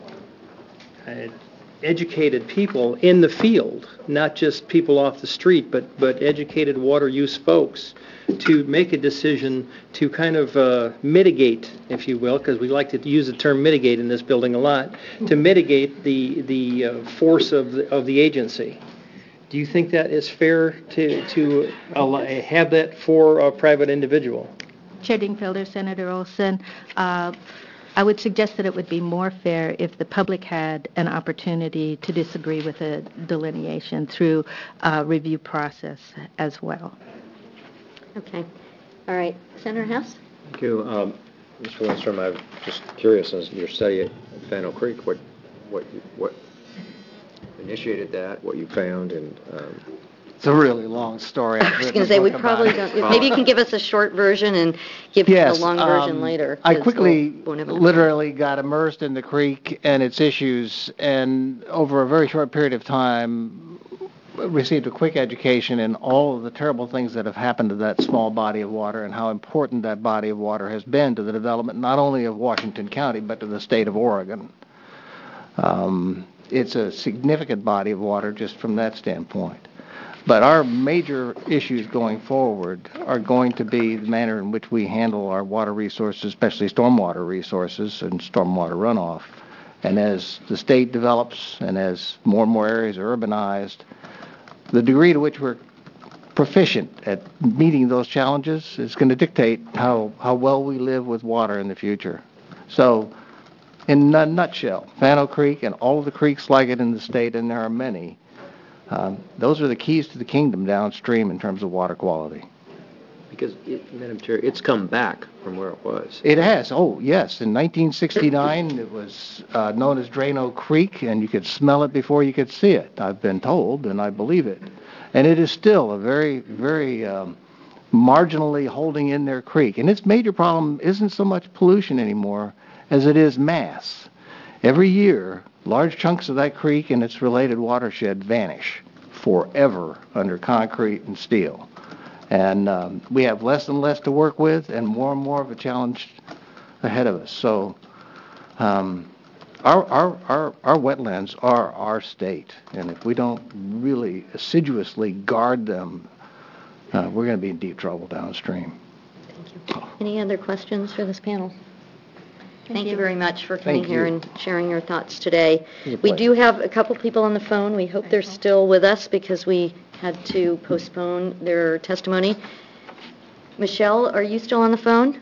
educated people in the field, not just people off the street, but but educated water use folks, to make a decision to kind of uh, mitigate, if you will, because we like to use the term mitigate in this building a lot, to mitigate the the uh, force of the, of the agency. Do you think that is fair to to allow, have that for a private individual? Chair Dingfelder, Senator Olson, uh, I would suggest that it would be more fair if the public had an opportunity to disagree with a delineation through a review process as well. Okay. All right. Senator Hess? Thank you. Um, Mister Lindstrom, I'm just curious, as your study at Faneuil Creek, what, what, what initiated that, what you found, and... Um, It's a really long story. I was going to say, we probably don't, maybe you can give us a short version and give yes, us the long version um, later. I quickly, we'll, we'll literally got immersed in the creek and its issues, and over a very short period of time, received a quick education in all of the terrible things that have happened to that small body of water and how important that body of water has been to the development not only of Washington County, but to the state of Oregon. Um, it's a significant body of water just from that standpoint. But our major issues going forward are going to be the manner in which we handle our water resources, especially stormwater resources and stormwater runoff. And as the state develops and as more and more areas are urbanized, the degree to which we're proficient at meeting those challenges is going to dictate how, how well we live with water in the future. So, in a nutshell, Fano Creek and all of the creeks like it in the state, and there are many, um, those are the keys to the kingdom downstream in terms of water quality. Because, it, Madam Chair, it's come back from where it was. It has. Oh, yes. In nineteen sixty-nine, it was uh, known as Drano Creek, and you could smell it before you could see it, I've been told, and I believe it. And it is still a very, very um, marginally holding in their creek. And its major problem isn't so much pollution anymore as it is mass. Every year, large chunks of that creek and its related watershed vanish forever under concrete and steel. And um, we have less and less to work with and more and more of a challenge ahead of us. So um, our, our, our, our wetlands are our state. And if we don't really assiduously guard them, uh, we're going to be in deep trouble downstream. Thank you. Any other questions for this panel? Thank you very much for coming Thank here you. and sharing your thoughts today. It's a We pleasure. do have a couple people on the phone. We hope they're still with us because we had to postpone their testimony. Michelle, are you still on the phone?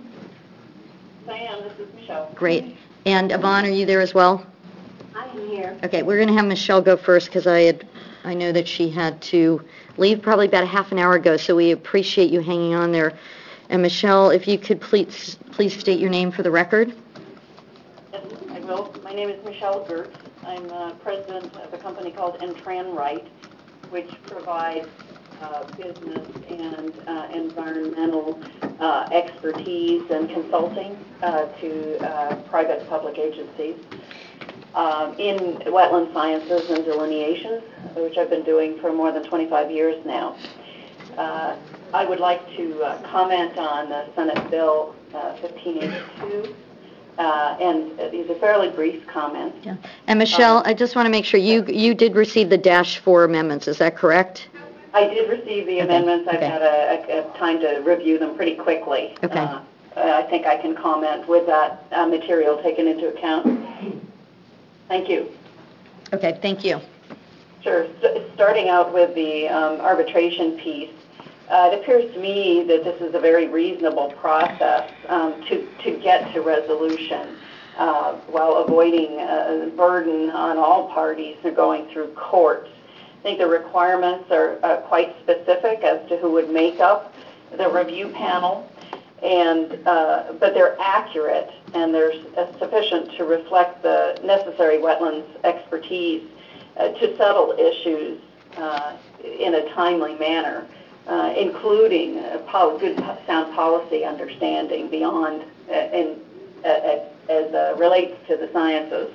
I am. This is Michelle. Great. And Yvonne, are you there as well? I am here. Okay, we're going to have Michelle go first because I had, I know that she had to leave probably about a half an hour ago, so we appreciate you hanging on there. And Michelle, if you could please, please state your name for the record. Yes, I will. My name is Michelle Gertz. I'm uh, president of a company called Entran Right, which provides uh, business and uh, environmental uh, expertise and consulting uh, to uh, private public agencies um, in wetland sciences and delineations, which I've been doing for more than twenty-five years now. Uh, I would like to uh, comment on the Senate Bill uh, fifteen eighty-two. Uh, and uh, these are fairly brief comments. Yeah. And Michelle, I just want to make sure, you you did receive the dash four amendments, is that correct? I did receive the amendments. I've okay. had a, a, a time to review them pretty quickly. Okay. Uh, I think I can comment with that uh, material taken into account. Thank you. Okay, thank you. Sure. S- starting out with the um, arbitration piece, Uh, it appears to me that this is a very reasonable process um, to, to get to resolution uh, while avoiding a burden on all parties who are going through courts. I think the requirements are uh, quite specific as to who would make up the review panel, and uh, but they're accurate and they're uh, sufficient to reflect the necessary wetlands expertise uh, to settle issues uh, in a timely manner. Uh, including uh, pol- good sound policy understanding beyond uh, in, uh, uh, as uh, relates to the sciences.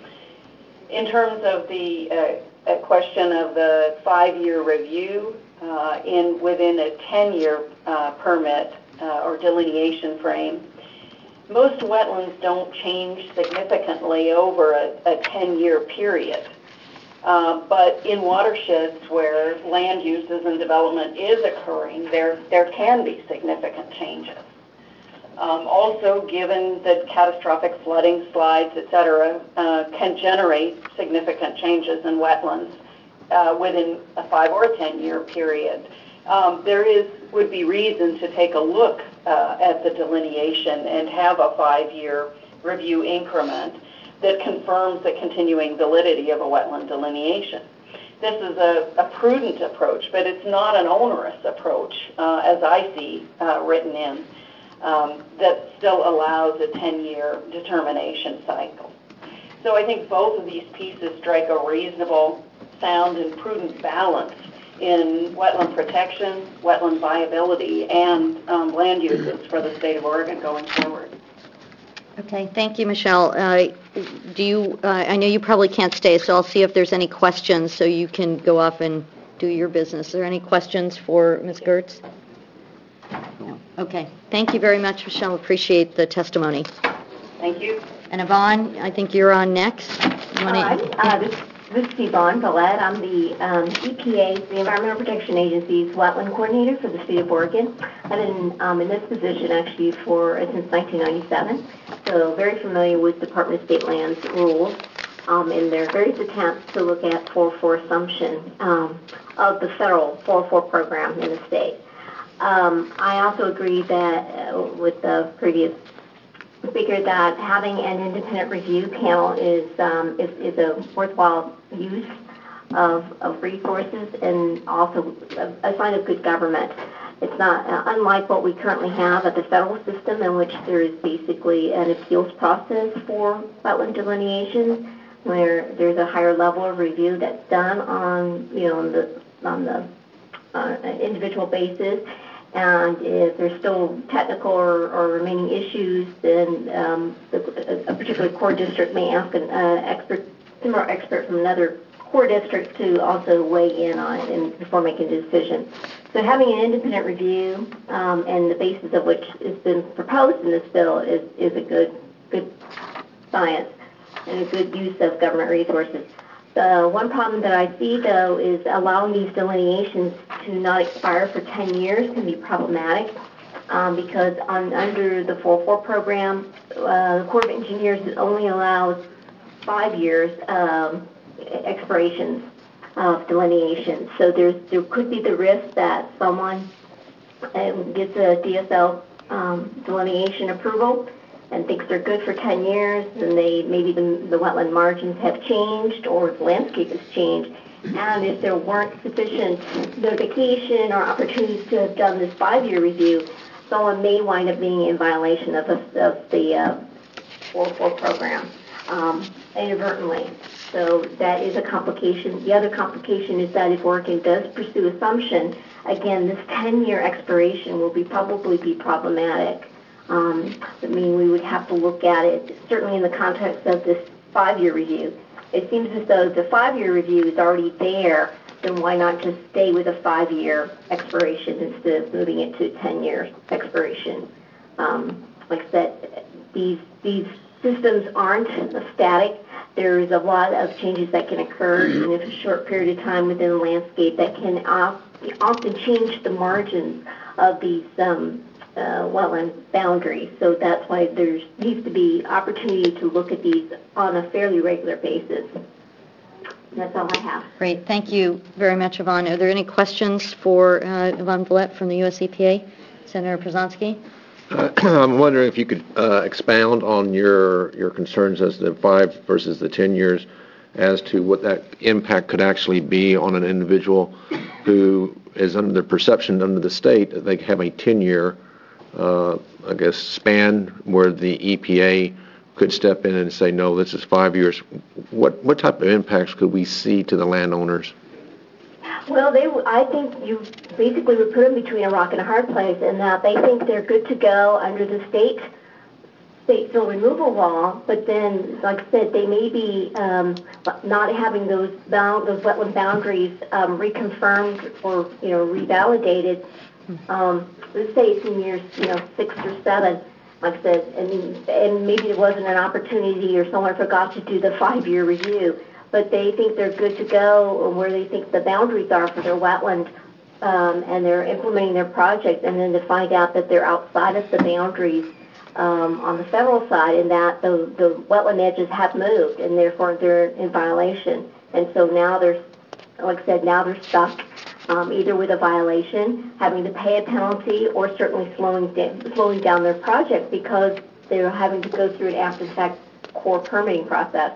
In terms of the uh, question of the five-year review uh, in within a ten-year uh, permit uh, or delineation frame, most wetlands don't change significantly over a, a ten-year period. Uh, but in watersheds where land uses and development is occurring, there there can be significant changes. Um, also, given that catastrophic flooding, slides, et cetera, uh, can generate significant changes in wetlands uh, within a five or a ten-year period, um, there is would be reason to take a look uh, at the delineation and have a five-year review increment that confirms the continuing validity of a wetland delineation. This is a, a prudent approach, but it's not an onerous approach, uh, as I see uh, written in, um, that still allows a ten-year determination cycle. So I think both of these pieces strike a reasonable, sound, and prudent balance in wetland protection, wetland viability, and um, land uses for the state of Oregon going forward. Okay, thank you, Michelle. Uh, do you, uh, I know you probably can't stay, so I'll see if there's any questions so you can go off and do your business. Are there any questions for Miz Gertz? No. Okay, thank you very much, Michelle. Appreciate the testimony. Thank you. And Yvonne, I think you're on next. You wanna... Hi, uh, this, this is Yvonne Gillette. I'm the um, E P A, the Environmental Protection Agency's wetland coordinator for the state of Oregon. I've been um, in this position actually for uh, since nineteen ninety-seven, so very familiar with Department of State Lands rules. um, in their various attempts to look at four oh four assumption um, of the federal four oh four program in the state. Um, I also agree that uh, with the previous speaker that having an independent review panel is um, is, is a worthwhile use of, of resources and also a, a sign of good government. It's not uh, unlike what we currently have at the federal system, in which there is basically an appeals process for wetland delineation, where there's a higher level of review that's done on you know on the on the uh, individual basis. And if there's still technical or, or remaining issues, then um, the, a, a particular core district may ask an uh, expert, similar expert from another core district to also weigh in on it and before making a decision. So having an independent review um, and the basis of which has been proposed in this bill is, is a good good science and a good use of government resources. The one problem that I see, though, is allowing these delineations to not expire for ten years can be problematic um, because on, under the four oh four program, uh, the Corps of Engineers only allows five years um, expirations of delineation. So there's, there could be the risk that someone um, gets a D S L um, delineation approval and thinks they're good for ten years, and they maybe the, the wetland margins have changed or the landscape has changed. And if there weren't sufficient notification or opportunities to have done this five-year review, someone may wind up being in violation of, a, of the uh, four oh four program um, inadvertently. So that is a complication. The other complication is that if Oregon does pursue assumption, again, this ten-year expiration will be probably be problematic. Um, I mean, we would have to look at it, certainly in the context of this five-year review. It seems as though the five-year review is already there, then why not just stay with a five-year expiration instead of moving it to a ten-year expiration? Um, like I said, these, these systems aren't static. There's a lot of changes that can occur in a short period of time within the landscape that can often change the margins of these um, Uh, wetland boundaries. So that's why there needs to be opportunity to look at these on a fairly regular basis. And that's all I have. Great. Thank you very much, Yvonne. Are there any questions for uh, Yvonne Vliet from the U S E P A? Senator Przanski? Uh, I'm wondering if you could uh, expound on your your concerns as the five versus the ten years, as to what that impact could actually be on an individual who is under the perception under the state that they have a ten-year Uh, I guess, span where the E P A could step in and say, no, this is five years. What what type of impacts could we see to the landowners? Well, they, I think you basically would put them between a rock and a hard place in that they think they're good to go under the state state fill removal law, but then, like I said, they may be um, not having those bound, those wetland boundaries um, reconfirmed or you know revalidated. Um, let's say it's in years, you know, six or seven, like I said, and, and maybe there wasn't an opportunity or someone forgot to do the five-year review, but they think they're good to go or where they think the boundaries are for their wetland, um, and they're implementing their project, and then to find out that they're outside of the boundaries um, on the federal side and that the, the wetland edges have moved, and therefore they're in violation. And so now they're, like I said, now they're stuck Um, either with a violation, having to pay a penalty, or certainly slowing down, slowing down their project because they're having to go through an after-the-fact core permitting process.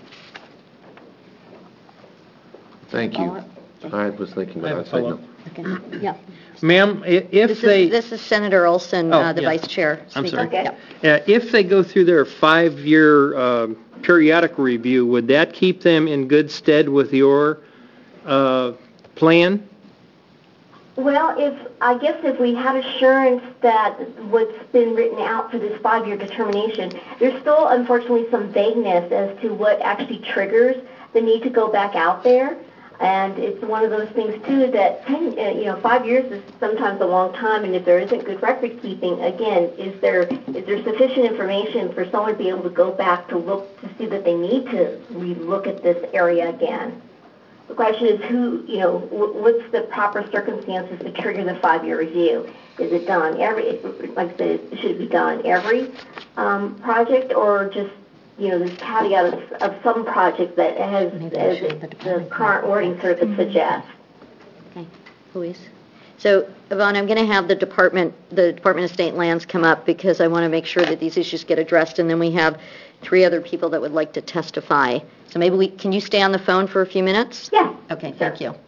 Thank you. I was thinking I have about a follow-up. Okay. Yeah. Ma'am, i- if This they... is, this is Senator Olson, Oh, uh, the yeah. Vice Chair. I'm speaking. sorry. Okay. Yeah. Uh, if they go through their five-year uh, periodic review, would that keep them in good stead with your uh, plan? Well, if I guess if we had assurance that what's been written out for this five-year determination, there's still unfortunately some vagueness as to what actually triggers the need to go back out there. And it's one of those things too that ten, uh, you know, five years is sometimes a long time. And if there isn't good record keeping, again, is there is there sufficient information for someone to be able to go back to look to see that they need to re-look at this area again? The question is who, you know, what's the proper circumstances to trigger the five-year review? Is it done every, like I said, should it be done every um, project or just you know, this caveat of, of some project that has, as it, the current wording sort of suggests. Okay, Louise. So, Yvonne, I'm going to have the department, the Department of State Lands come up because I want to make sure that these issues get addressed, and then we have three other people that would like to testify. So maybe we, can you stay on the phone for a few minutes? Yeah. Okay, thank you.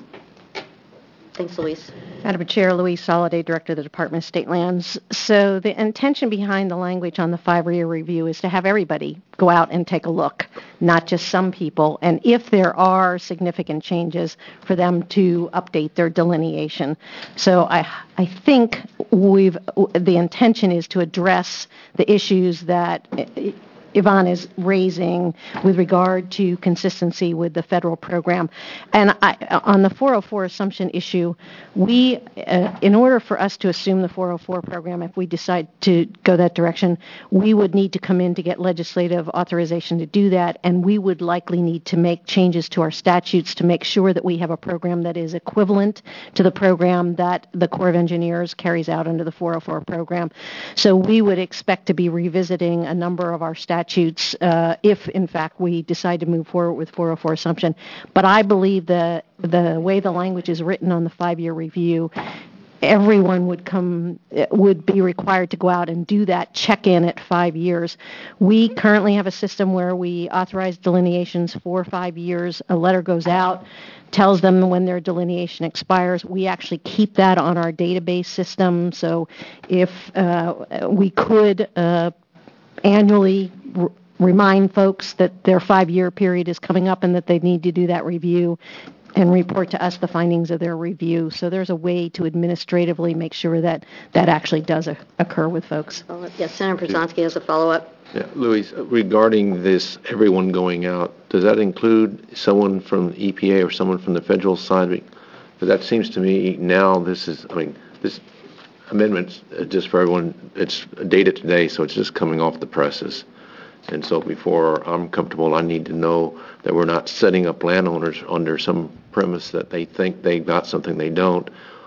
Thanks, Louise. Madam Chair, Louise Soliday, Director of the Department of State Lands. So the intention behind the language on the five-year review is to have everybody go out and take a look, not just some people, and if there are significant changes, for them to update their delineation. So I, I think we've, the intention is to address the issues that Yvonne is raising with regard to consistency with the federal program. And I, on the four oh four assumption issue, we, uh, in order for us to assume the four oh four program, if we decide to go that direction, we would need to come in to get legislative authorization to do that, and we would likely need to make changes to our statutes to make sure that we have a program that is equivalent to the program that the Corps of Engineers carries out under the four oh four program. So we would expect to be revisiting a number of our statutes statutes uh, if, in fact, we decide to move forward with four oh four assumption. But I believe the the way the language is written on the five-year review, everyone would come would be required to go out and do that check-in at five years. We currently have a system where we authorize delineations for five years. A letter goes out, tells them when their delineation expires. We actually keep that on our database system. So if uh, we could uh, annually r- remind folks that their five-year period is coming up and that they need to do that review and report to us the findings of their review. So there's a way to administratively make sure that that actually does a- occur with folks. Yes, Senator Przanski has a follow-up. Yeah, Louise, regarding this, everyone going out, does that include someone from E P A or someone from the federal side? Because that seems to me now this is, I mean, this amendments, uh, just for everyone, it's dated today, so it's just coming off the presses. And so before I'm comfortable, I need to know that we're not setting up landowners under some premise that they think they got something they don't,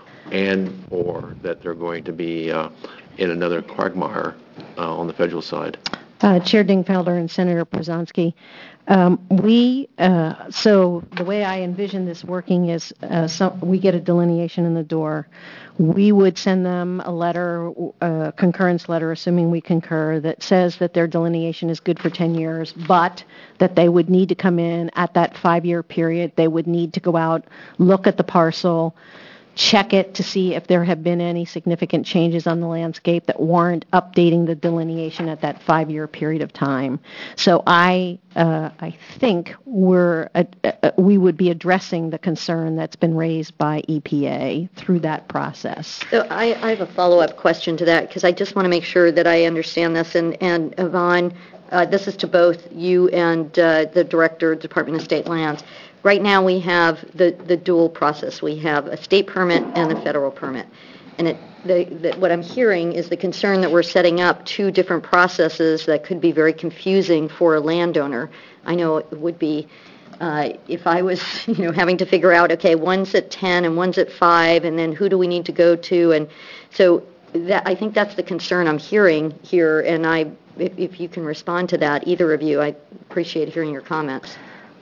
and or that they're going to be uh, in another quagmire uh, on the federal side. Uh, Chair Dingfelder and Senator Przanski, um, we, uh, so the way I envision this working is uh, so we get a delineation in the door. We would send them a letter, a concurrence letter, assuming we concur, that says that their delineation is good for ten years, but that they would need to come in at that five-year period. They would need to go out, look at the parcel, check it to see if there have been any significant changes on the landscape that warrant updating the delineation at that five-year period of time. So I, uh, I think we're uh, uh, we would be addressing the concern that's been raised by E P A through that process. So I, I have a follow-up question to that because I just want to make sure that I understand this. And, and Yvonne, uh, this is to both you and uh, the Director of the Department of State Lands. Right now we have the, the dual process. We have a state permit and a federal permit. And it, the, the, what I'm hearing is the concern that we're setting up two different processes that could be very confusing for a landowner. I know it would be uh, if I was you know, having to figure out, okay, one's at ten and one's at five, and then who do we need to go to? And so that, I think that's the concern I'm hearing here, and I, if, if you can respond to that, either of you, I appreciate hearing your comments.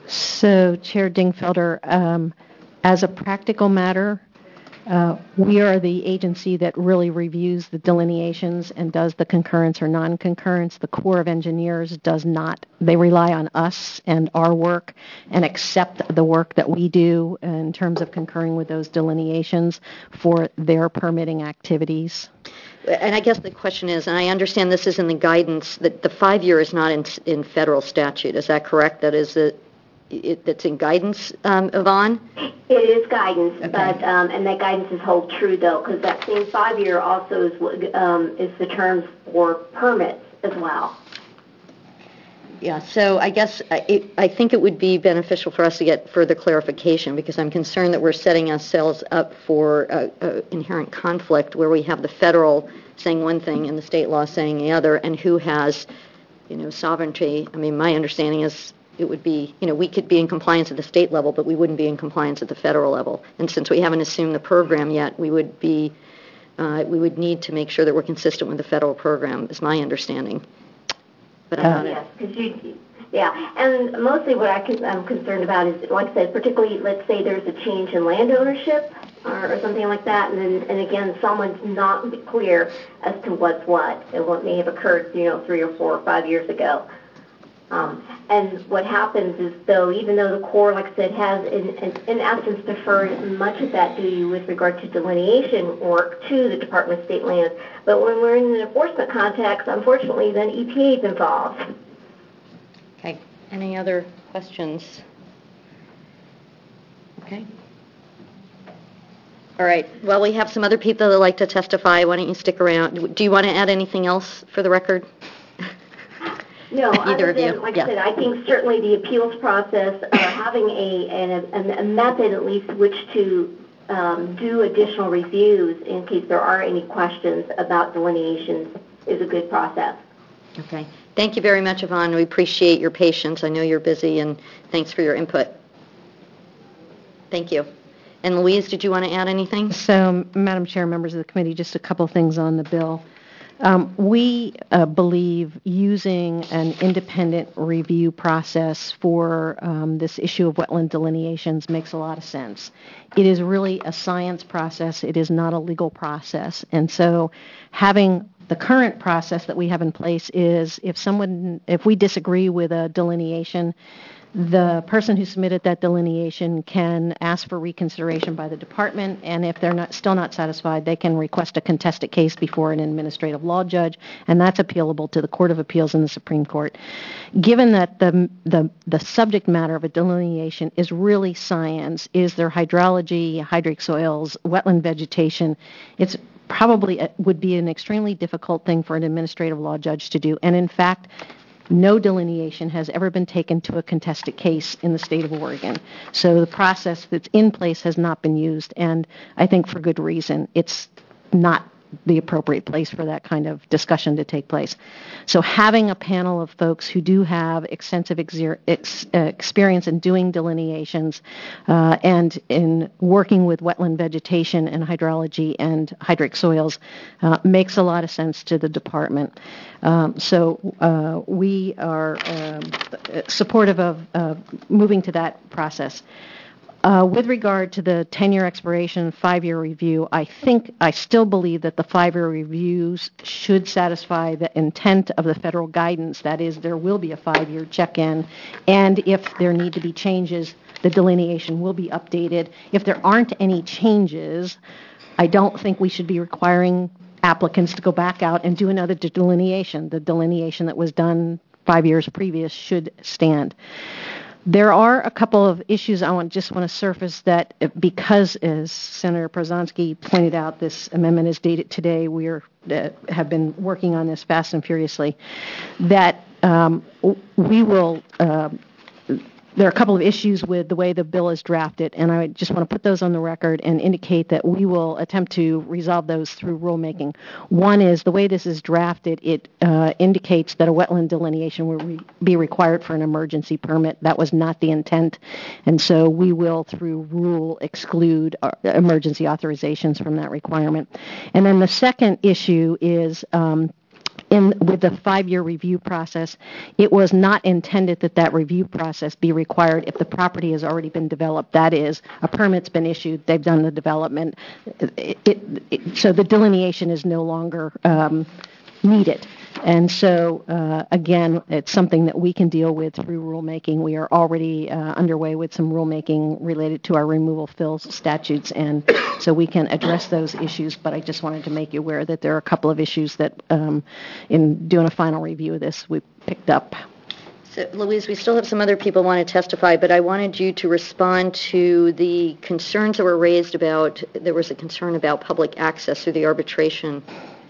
So, Chair Dingfelder, um, as a practical matter, uh, we are the agency that really reviews the delineations and does the concurrence or non-concurrence. The Corps of Engineers does not. They rely on us and our work and accept the work that we do in terms of concurring with those delineations for their permitting activities. And I guess the question is, and I understand this is in the guidance, that the five-year is not in, in federal statute. Is that correct? That is the It, that's in guidance, um, Yvonne? It is guidance, okay. but um, and that guidance is hold true though, because that same five-year also is um, is the terms for permits as well. Yeah. So I guess it, I think it would be beneficial for us to get further clarification because I'm concerned that we're setting ourselves up for uh, uh, inherent conflict where we have the federal saying one thing and the state law saying the other, and who has, you know, sovereignty. I mean, my understanding is. It would be, you know, we could be in compliance at the state level, but we wouldn't be in compliance at the federal level. And since we haven't assumed the program yet, we would be, uh, we would need to make sure that we're consistent with the federal program, is my understanding. But I'm uh, not yes, because you, Yeah, and mostly what I can, I'm concerned about is, like I said, particularly, let's say there's a change in land ownership or, or something like that, and then, and again, someone's not clear as to what's what and what may have occurred, you know, three or four or five years ago. Um, and what happens is, though, even though the Corps, like I said, has in, in, in essence deferred much of that duty with regard to delineation work to the Department of State Lands, but when we're in an enforcement context, unfortunately, then E P A is involved. Okay. Any other questions? Okay. All right. Well, we have some other people that like to testify. Why don't you stick around? Do you want to add anything else for the record? No, Either other of you. than, like Yeah. I said, I think certainly the appeals process, uh, having a, a, a method at least which to um, do additional reviews in case there are any questions about delineations is a good process. Okay. Thank you very much, Yvonne. We appreciate your patience. I know you're busy, and thanks for your input. Thank you. And Louise, did you want to add anything? So, Madam Chair, members of the committee, just a couple of things on the bill. Um, we uh, believe using an independent review process for um, this issue of wetland delineations makes a lot of sense. It is really a science process. It is not a legal process. And so having the current process that we have in place is if someone, if we disagree with a delineation, the person who submitted that delineation can ask for reconsideration by the department, and if they're not, still not satisfied, they can request a contested case before an administrative law judge, and that's appealable to the Court of Appeals and the Supreme Court. Given that the, the, the subject matter of a delineation is really science, is there hydrology, hydric soils, wetland vegetation, it's probably a, would be an extremely difficult thing for an administrative law judge to do, and in fact, no delineation has ever been taken to a contested case in the state of Oregon. So the process that's in place has not been used, and I think for good reason. It's not the appropriate place for that kind of discussion to take place. So having a panel of folks who do have extensive exer- ex- uh, experience in doing delineations uh, and in working with wetland vegetation and hydrology and hydric soils uh, makes a lot of sense to the department. Um, so uh, we are um, supportive of uh, moving to that process. Uh, with regard to the ten-year expiration, five-year review, I think, I still believe that the five-year reviews should satisfy the intent of the federal guidance. That is, there will be a five-year check-in, and if there need to be changes, the delineation will be updated. If there aren't any changes, I don't think we should be requiring applicants to go back out and do another delineation. The delineation that was done five years previous should stand. There are a couple of issues I want, just want to surface that because, as Senator Prozanski pointed out, this amendment is dated today. We are, uh, have been working on this fast and furiously. That um, we will. Uh, There are a couple of issues with the way the bill is drafted, and I just want to put those on the record and indicate that we will attempt to resolve those through rulemaking. One is the way this is drafted, it uh, indicates that a wetland delineation will re- be required for an emergency permit. That was not the intent, and so we will, through rule, exclude uh, emergency authorizations from that requirement. And then the second issue is um, In, with the five-year review process, it was not intended that that review process be required if the property has already been developed. That is, a permit's been issued, they've done the development, it, it, it, so the delineation is no longer um, needed. And so, uh, again, it's something that we can deal with through rulemaking. We are already uh, underway with some rulemaking related to our removal fill statutes, and so we can address those issues. But I just wanted to make you aware that there are a couple of issues that, um, in doing a final review of this, we picked up. So, Louise, we still have some other people want to testify, but I wanted you to respond to the concerns that were raised about, there was a concern about public access through the arbitration.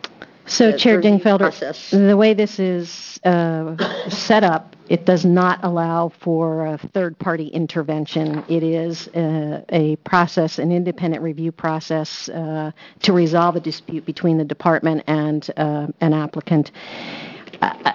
So, the Chair review Dingfelder, process. the way this is uh, set up, it does not allow for a third-party intervention. It is uh, a process, an independent review process uh, to resolve a dispute between the department and uh, an applicant. Uh,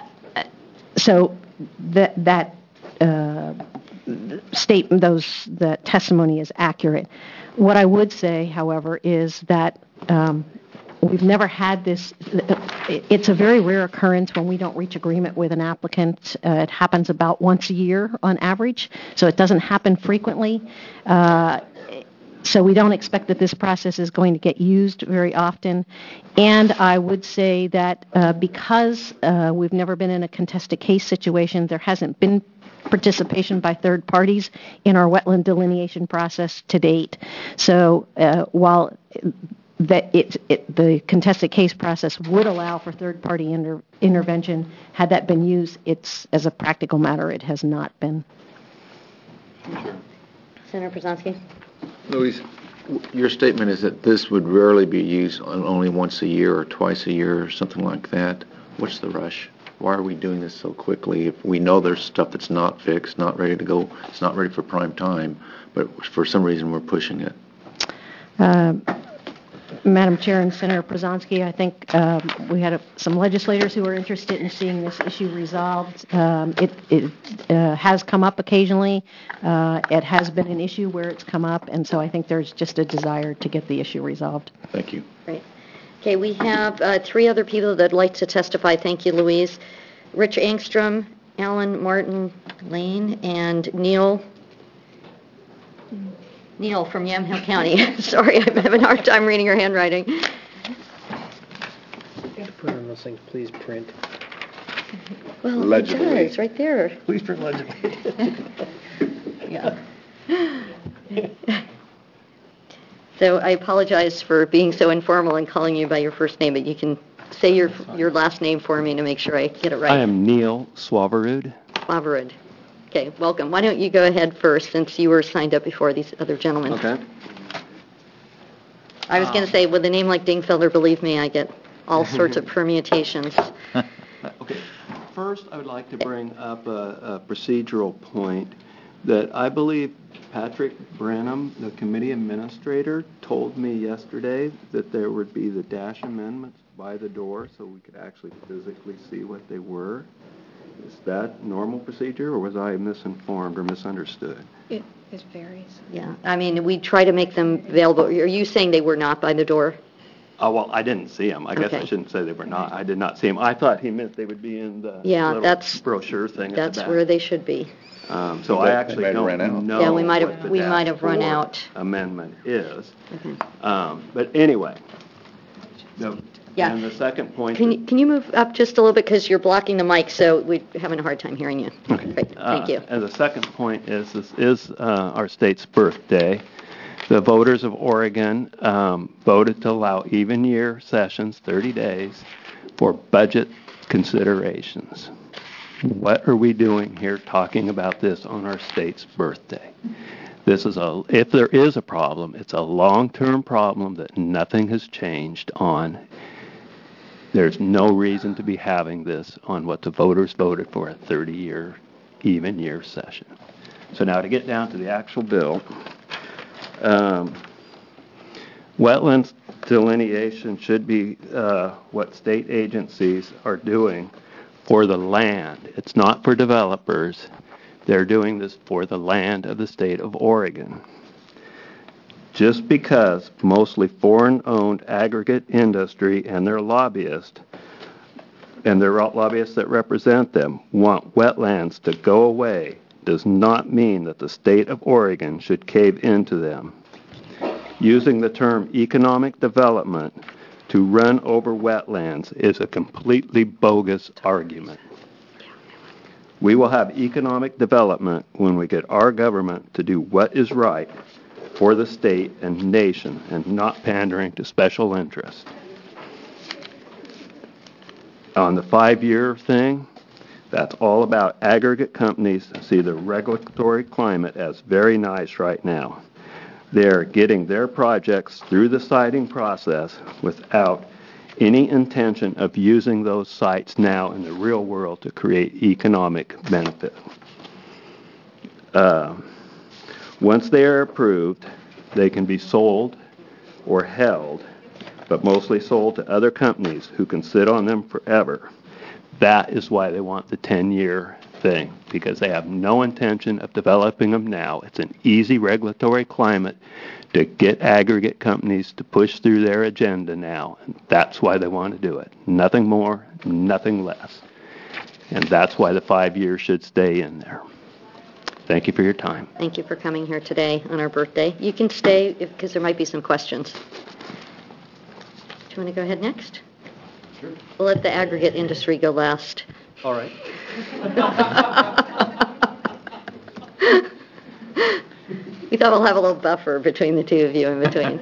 so that that uh, statement, those that testimony is accurate. What I would say, however, is that. Um, we've never had this. It's a very rare occurrence when we don't reach agreement with an applicant. Uh, it happens about once a year on average, so it doesn't happen frequently. Uh, so we don't expect that this process is going to get used very often. And I would say that uh, because uh, we've never been in a contested case situation, there hasn't been participation by third parties in our wetland delineation process to date. So uh, while that it, it, the contested case process would allow for third-party inter, intervention, had that been used, it's, as a practical matter, it has not been. Senator Przanski? Louise, your statement is that this would rarely be used on only once a year or twice a year or something like that. What's the rush? Why are we doing this so quickly if we know there's stuff that's not fixed, not ready to go, it's not ready for prime time, but for some reason we're pushing it? Uh, Madam Chair and Senator Przanski, I think um, we had a, some legislators who were interested in seeing this issue resolved. Um, it it uh, has come up occasionally. Uh, it has been an issue where it's come up, and so I think there's just a desire to get the issue resolved. Thank you. Great. Okay, we have uh, three other people that'd like to testify. Thank you, Louise. Rich Angstrom, Alan Martin Lane, and Neil Neil from Yamhill County. Sorry, I'm having a hard time reading your handwriting. You have to put on those things, please print. Well, Legibly. it does, right there. Please print legibly. Yeah. So I apologize for being so informal and calling you by your first name, but you can say your your last name for me to make sure I get it right. I am Neil Swavarud. Swavarud. Okay, welcome. Why don't you go ahead first, since you were signed up before these other gentlemen. Okay. I was going to say, with a name like Dingfelder, believe me, I get all sorts of permutations. Okay. First, I would like to bring up a, a procedural point that I believe Patrick Branham, the committee administrator, told me yesterday that there would be the dash amendments by the door so we could actually physically see what they were. Is that normal procedure, or was I misinformed or misunderstood? It, it varies. Yeah, I mean, we try to make them available. Are you saying they were not by the door? Oh, well, I didn't see them. I guess I Okay. shouldn't say they were not. I did not see them. I thought he meant they would be in the Yeah, little that's- brochure thing at the That's back. where they should be. Um, so They- I they actually might have ran don't out. know Yeah, we might have- what the we dash might have run four out. amendment is. Okay. Um, but anyway, the, Yeah. and the second point. Can you, can you move up just a little bit, because you're blocking the mic, so we're having a hard time hearing you. Okay. Great, thank Uh, you. And the second point is, this is uh, our state's birthday. The voters of Oregon um, voted to allow even year sessions, thirty days, for budget considerations. What are we doing here talking about this on our state's birthday? This is a, if there is a problem, it's a long-term problem that nothing has changed on. There's no reason to be having this on what the voters voted for a thirty-year, even year session. So now to get down to the actual bill, um, wetlands delineation should be uh, what state agencies are doing for the land. It's not for developers. They're doing this for the land of the state of Oregon. Just because mostly foreign-owned aggregate industry and their lobbyists and their lobbyists that represent them want wetlands to go away does not mean that the state of Oregon should cave into them. Using the term economic development to run over wetlands is a completely bogus argument. We will have economic development when we get our government to do what is right for the state and nation and not pandering to special interests. On the five-year thing, that's all about aggregate companies see the regulatory climate as very nice right now. They're getting their projects through the siting process without any intention of using those sites now in the real world to create economic benefit. Uh, once they are approved, they can be sold or held, but mostly sold to other companies who can sit on them forever. That is why they want the ten-year thing because they have no intention of developing them now. It's an easy regulatory climate to get aggregate companies to push through their agenda now, and that's why they want to do it. Nothing more, nothing less. And that's why the five years should stay in there. Thank you for your time. Thank you for coming here today on our birthday. You can stay because there might be some questions. Do you want to go ahead next? Sure. We'll let the aggregate industry go last. All right. We thought we'll have a little buffer between the two of you in between.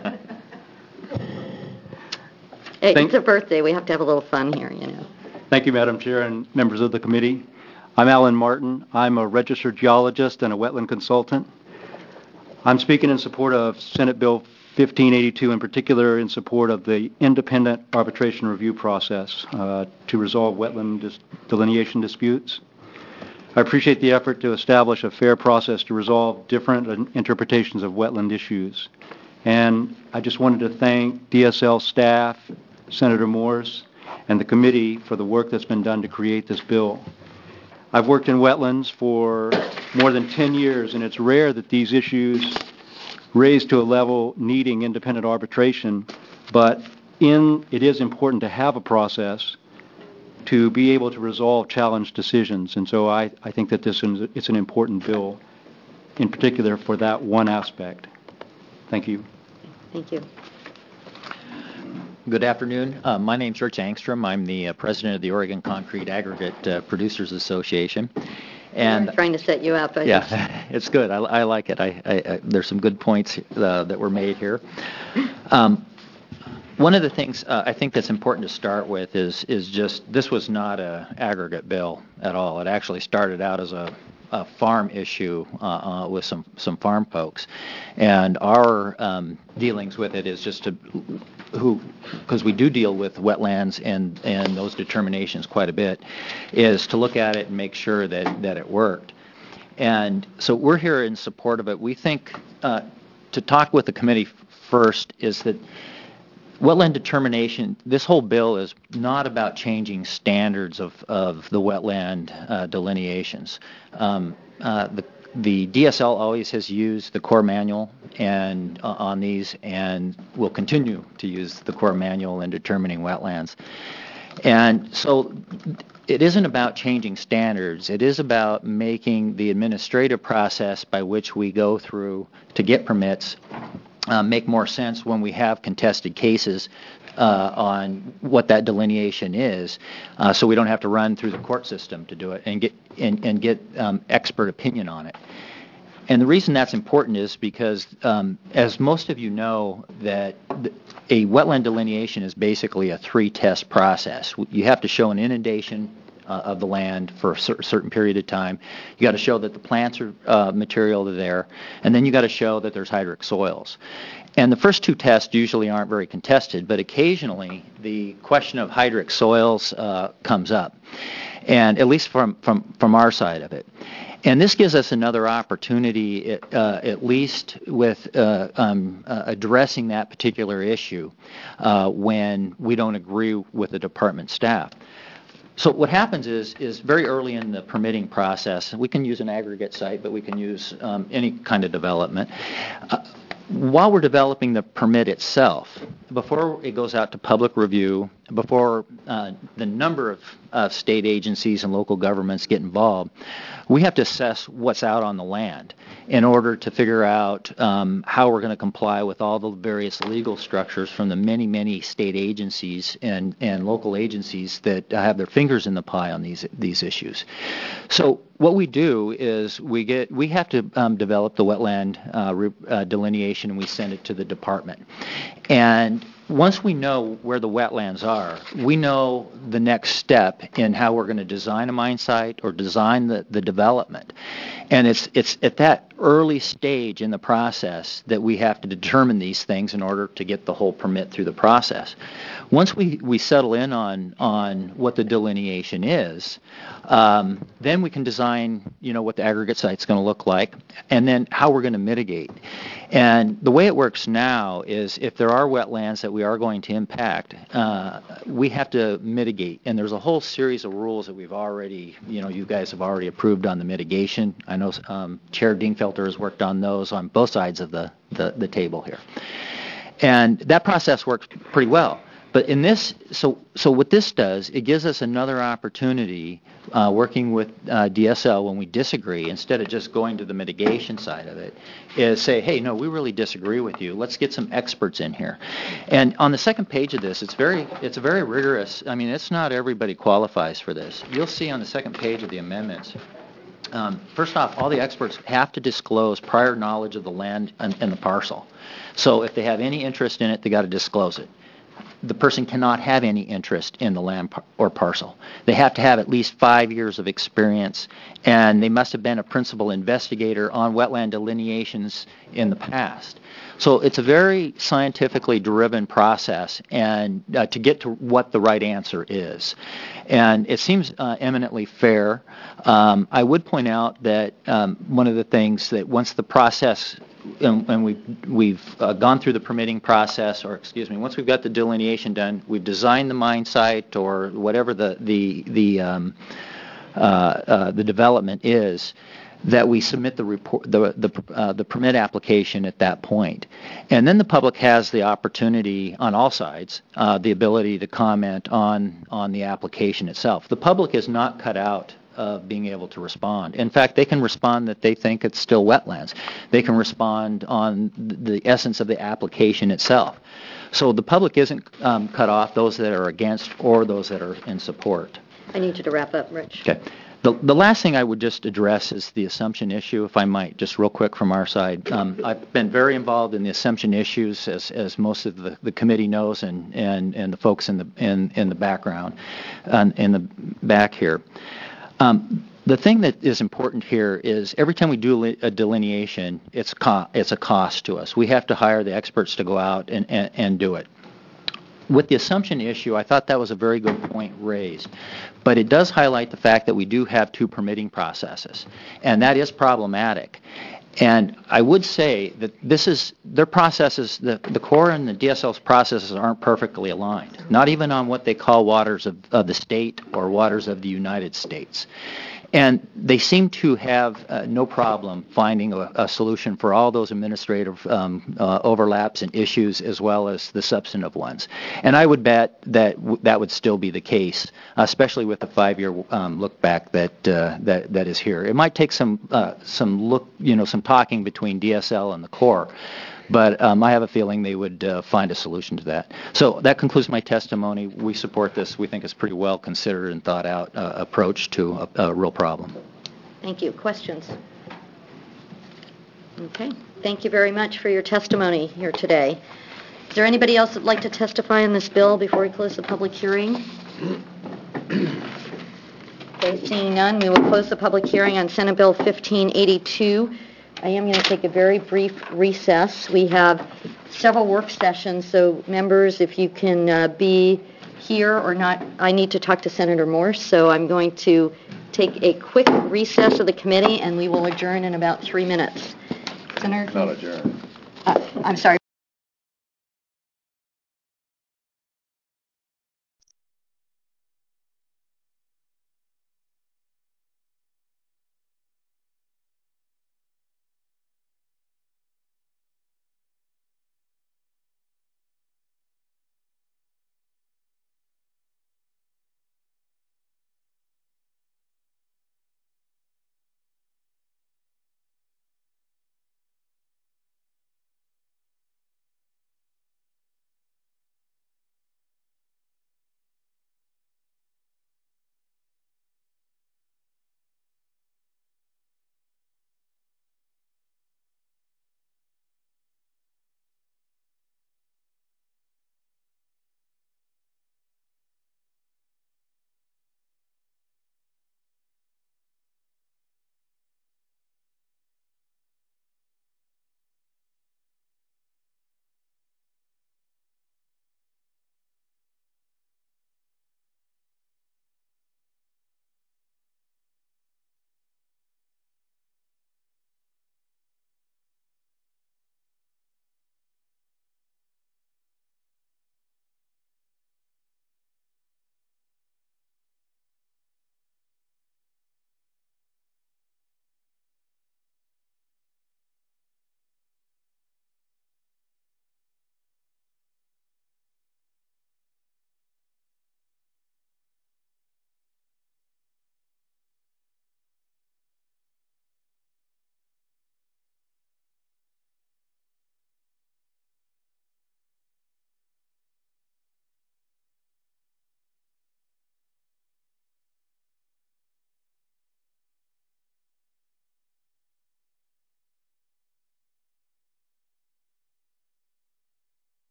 Hey, Thank- it's a birthday. We have to have a little fun here, you know. Thank you, Madam Chair and members of the committee. I'm Alan Martin. I'm a registered geologist and a wetland consultant. I'm speaking in support of Senate Bill fifteen eighty-two, in particular in support of the independent arbitration review process uh, to resolve wetland dis- delineation disputes. I appreciate the effort to establish a fair process to resolve different interpretations of wetland issues. And I just wanted to thank D S L staff, Senator Morse, and the committee for the work that's been done to create this bill. I've worked in wetlands for more than ten years, and it's rare that these issues raise to a level needing independent arbitration, but in, it is important to have a process to be able to resolve challenge decisions. And so I, I think that this is it's an important bill, in particular for that one aspect. Thank you. Thank you. Good afternoon. Uh, my name is Rich Angstrom. I'm the uh, president of the Oregon Concrete Aggregate uh, Producers Association. And I'm trying to set you up. I yeah, just... it's good. I, I like it. I, I, I, there's some good points uh, that were made here. Um, One of the things uh, I think that's important to start with is is just this was not an aggregate bill at all. It actually started out as a, a farm issue uh, uh, with some, some farm folks. And our um, dealings with it is just to, who, because we do deal with wetlands and, and those determinations quite a bit, is to look at it and make sure that, that it worked. And so we're here in support of it. We think uh, to talk with the committee first is that wetland determination, this whole bill is not about changing standards of, of the wetland uh, delineations. Um, uh, the, the D S L always has used the core manual and uh, on these and will continue to use the core manual in determining wetlands. And so it isn't about changing standards. It is about making the administrative process by which we go through to get permits Uh, make more sense when we have contested cases uh, on what that delineation is, uh, so we don't have to run through the court system to do it and get and, and get um, expert opinion on it. And the reason that's important is because, um, as most of you know, that th- a wetland delineation is basically a three-test process. You have to show an inundation Uh, of the land for a cer- certain period of time. You got to show that the plants are uh, material are there, and then you got to show that there's hydric soils. And the first two tests usually aren't very contested, but occasionally the question of hydric soils uh, comes up, and at least from, from, from our side of it. And this gives us another opportunity, at, uh, at least with uh, um, uh, addressing that particular issue uh, when we don't agree with the department staff. So what happens is, is very early in the permitting process, we can use an aggregate site, but we can use um, any kind of development. Uh, while we're developing the permit itself, before it goes out to public review, before uh, the number of uh, state agencies and local governments get involved, we have to assess what's out on the land in order to figure out um, how we're going to comply with all the various legal structures from the many, many state agencies and, and local agencies that have their fingers in the pie on these these issues. So what we do is we get we have to um, develop the wetland uh, re, uh, delineation, and we send it to the department. And once we know where the wetlands are, we know the next step in how we're going to design a mine site or design the, the development. And it's it's at that early stage in the process that we have to determine these things in order to get the whole permit through the process. Once we, we settle in on on what the delineation is, um, then we can design, you know, what the aggregate site's going to look like, and then how we're going to mitigate. And the way it works now is if there are wetlands that we are going to impact, uh, we have to mitigate. And there's a whole series of rules that we've already, you know, you guys have already approved on the mitigation. I know um, Chair Dingfelter has worked on those on both sides of the, the, the table here. And that process works pretty well. But in this, so so what this does, it gives us another opportunity, uh, working with uh, D S L when we disagree, instead of just going to the mitigation side of it, is say, hey, no, we really disagree with you. Let's get some experts in here. And on the second page of this, it's very, it's a very rigorous. I mean, it's not everybody qualifies for this. You'll see on the second page of the amendments. Um, first off, all the experts have to disclose prior knowledge of the land and, and the parcel. So if they have any interest in it, they got to disclose it. The person cannot have any interest in the land par- or parcel. They have to have at least five years of experience, and they must have been a principal investigator on wetland delineations in the past. So it's a very scientifically driven process, and uh, to get to what the right answer is. And it seems uh, eminently fair. Um, I would point out that um, one of the things that once the process and, and we've, we've uh, gone through the permitting process, or excuse me, once we've got the delineation done, we've designed the mine site or whatever the the the um, uh, uh, the development is, that we submit the report, the the uh, the permit application at that point, and then the public has the opportunity on all sides, uh, the ability to comment on on the application itself. The public is not cut out of being able to respond. In fact, they can respond that they think it's still wetlands. They can respond on the essence of the application itself. So the public isn't um, cut off, those that are against or those that are in support. I need you to wrap up, Rich. Okay. The, the last thing I would just address is the assumption issue, if I might, just real quick from our side. Um, I've been very involved in the assumption issues, as, as most of the, the committee knows, and, and, and the folks in the in, in the background, uh, in the back here. Um, the thing that is important here is every time we do a delineation, it's co- it's a cost to us. We have to hire the experts to go out and, and, and do it. With the assumption issue, I thought that was a very good point raised. But it does highlight the fact that we do have two permitting processes, and that is problematic. And I would say that this is, their processes, the, the Corps and the D S L's processes aren't perfectly aligned, not even on what they call waters of, of the state or waters of the United States. And they seem to have uh, no problem finding a, a solution for all those administrative um, uh, overlaps and issues, as well as the substantive ones. And I would bet that w- that would still be the case, especially with the five-year um, look back that uh, that that is here. It might take some uh, some look, you know, some talking between D S L and the Corps. But um, I have a feeling they would uh, find a solution to that. So that concludes my testimony. We support this. We think it's pretty well considered and thought out uh, approach to a, a real problem. Thank you. Questions? Okay. Thank you very much for your testimony here today. Is there anybody else that would like to testify on this bill before we close the public hearing? Okay, seeing none, we will close the public hearing on Senate Bill fifteen eighty-two. I am going to take a very brief recess. We have several work sessions, so members, if you can uh, be here or not, I need to talk to Senator Morse, so I'm going to take a quick recess of the committee, and we will adjourn in about three minutes. Senator? Not adjourn. Uh, I'm sorry.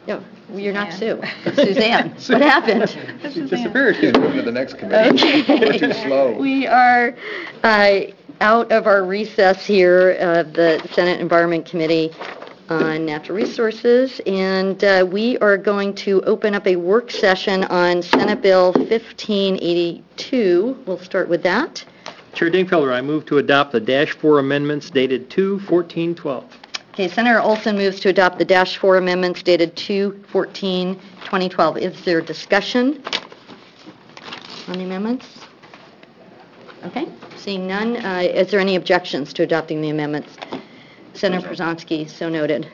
No, well, you're not Sue. It's Suzanne. What happened? She disappeared. She's moving to the next committee. Okay. We're too slow. We are uh, out of our recess here of the Senate Environment Committee on Natural Resources, and uh, we are going to open up a work session on Senate Bill fifteen eighty-two. We'll start with that. Chair Dingfelder, I move to adopt the Dash four amendments dated two fourteen twelve. Okay, Senator Olson moves to adopt the Dash four amendments dated two fourteen twenty twelve. Is there discussion on the amendments? Okay, seeing none, uh, is there any objections to adopting the amendments? Senator Przanski, so noted.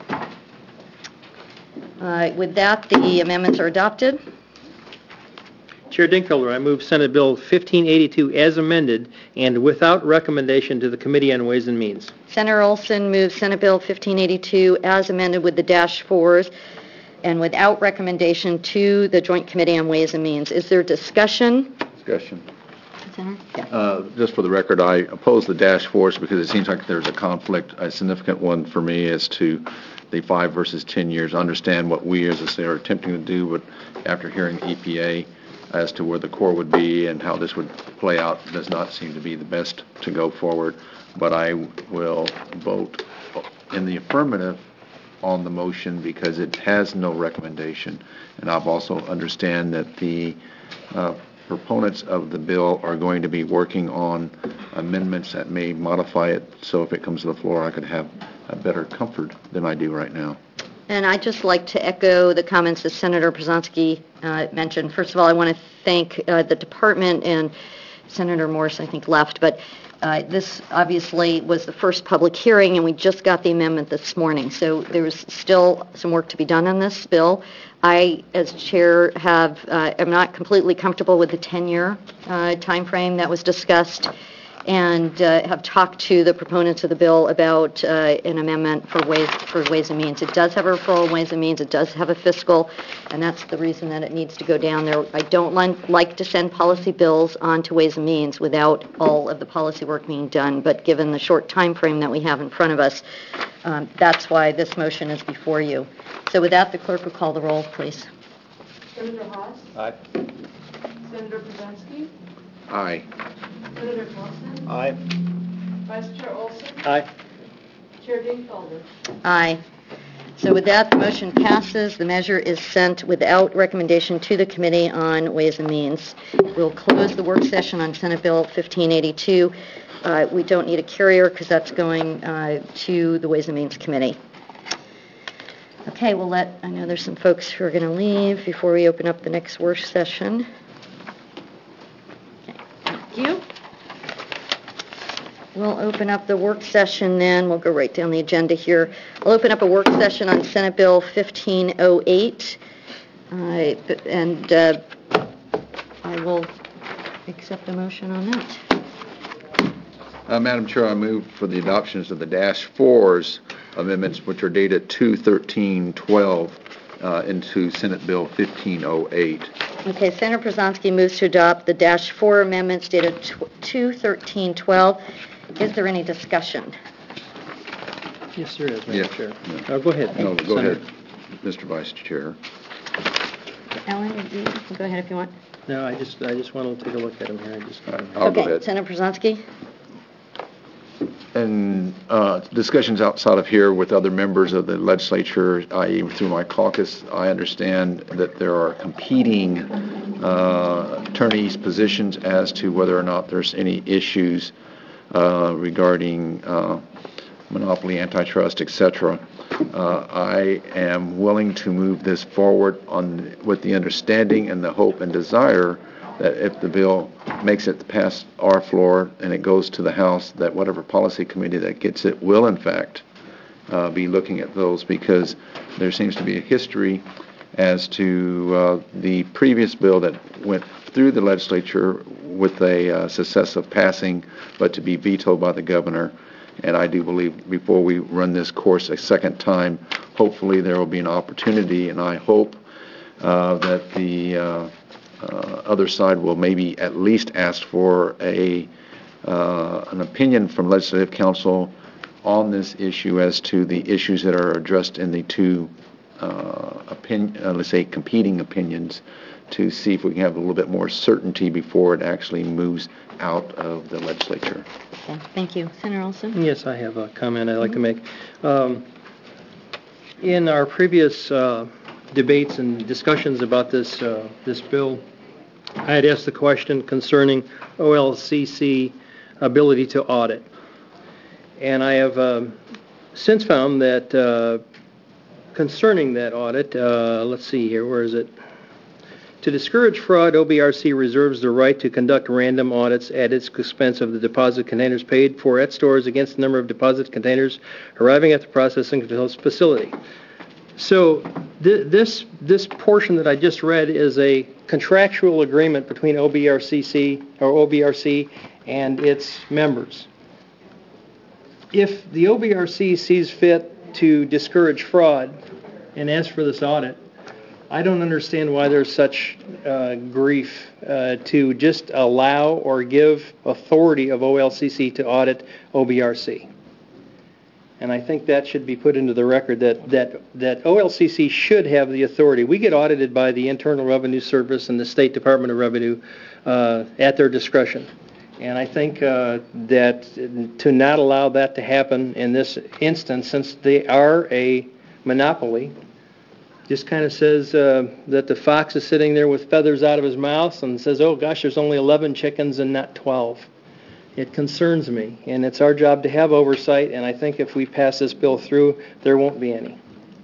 Uh, with that, the amendments are adopted. Chair Dingfelder, I move Senate Bill fifteen eighty-two as amended and without recommendation to the Committee on Ways and Means. Senator Olson moves Senate Bill fifteen eighty-two as amended with the dash fours and without recommendation to the Joint Committee on Ways and Means. Is there discussion? Discussion. Senator? Yeah. Uh, Just for the record, I oppose the dash fours because it seems like there's a conflict, a significant one for me as to the five versus ten years. I understand what we as a state are attempting to do, but after hearing E P A as to where the core would be and how this would play out does not seem to be the best to go forward. But I will vote in the affirmative on the motion because it has no recommendation. And I've also understand that the uh, proponents of the bill are going to be working on amendments that may modify it, so if it comes to the floor, I could have a better comfort than I do right now. And I'd just like to echo the comments that Senator Przanski uh, mentioned. First of all, I want to thank uh, the department, and Senator Morse, I think, left, but uh, this obviously was the first public hearing, and we just got the amendment this morning. So there's still some work to be done on this bill. I, as chair, have uh, am not completely comfortable with the ten-year uh, time frame that was discussed, and uh, have talked to the proponents of the bill about uh, an amendment for ways for Ways and Means. It does have a referral in Ways and Means. It does have a fiscal, and that's the reason that it needs to go down there. I don't li- like to send policy bills on to Ways and Means without all of the policy work being done, but given the short time frame that we have in front of us, um, that's why this motion is before you. So with that, the clerk will call the roll, please. Senator Haas? Aye. Senator Przanski? Aye. Senator Clausen? Aye. Vice Chair Olson? Aye. Chair Dingfelder? Aye. So with that, the motion passes. The measure is sent without recommendation to the Committee on Ways and Means. We'll close the work session on Senate Bill fifteen eighty-two. Uh, we don't need a carrier because that's going uh, to the Ways and Means Committee. Okay, we'll let, I know there's some folks who are going to leave before we open up the next work session. Okay, thank you. We'll open up the work session then. We'll go right down the agenda here. I'll open up a work session on Senate Bill fifteen oh eight, uh, and uh, I will accept a motion on that. Uh, Madam Chair, I move for the adoptions of the dash fours amendments, which are dated two thirteen twelve, uh, into Senate Bill fifteen oh eight. Okay, Senator Przanski moves to adopt the dash four amendments dated two thirteen twelve. Is there any discussion? Yes, there is, Madam Yes. Chair. Uh, go ahead. No, go Senator. ahead, Mister Vice Chair. Ellen, would you go ahead if you want. No, I just I just want to take a look at them here. I just, I'll okay, go ahead. Senator Przanski. And uh, discussions outside of here with other members of the legislature, that is through my caucus, I understand that there are competing uh, attorneys' positions as to whether or not there's any issues uh, regarding uh, monopoly, antitrust, et cetera. Uh, I am willing to move this forward on with the understanding and the hope and desire that if the bill makes it past our floor and it goes to the House, that whatever policy committee that gets it will, in fact, uh, be looking at those, because there seems to be a history as to uh, the previous bill that went through the legislature with a uh, success of passing, but to be vetoed by the governor. And I do believe before we run this course a second time, hopefully there will be an opportunity, and I hope uh, that the uh, Uh, other side will maybe at least ask for a uh, an opinion from Legislative Council on this issue as to the issues that are addressed in the two uh, opinion, uh, let's say, competing opinions to see if we can have a little bit more certainty before it actually moves out of the legislature. Okay, thank you. Senator Olson? Yes, I have a comment I'd like to make. Um, in our previous uh, debates and discussions about this uh, this bill, I had asked the question concerning O L C C ability to audit. And I have um, since found that uh, concerning that audit, uh, let's see here, where is it? To discourage fraud, O B R C reserves the right to conduct random audits at its expense of the deposit containers paid for at stores against the number of deposit containers arriving at the processing facility. So th- this this portion that I just read is a contractual agreement between O B R C C or O B R C and its members. If the O B R C sees fit to discourage fraud and ask for this audit, I don't understand why there's such uh, grief uh, to just allow or give authority of O L C C to audit O B R C. And I think that should be put into the record that, that, that O L C C should have the authority. We get audited by the Internal Revenue Service and the State Department of Revenue uh, at their discretion. And I think uh, that to not allow that to happen in this instance, since they are a monopoly, just kind of says uh, that the fox is sitting there with feathers out of his mouth and says, oh gosh, there's only eleven chickens and not twelve. It concerns me, and it's our job to have oversight, and I think if we pass this bill through, there won't be any.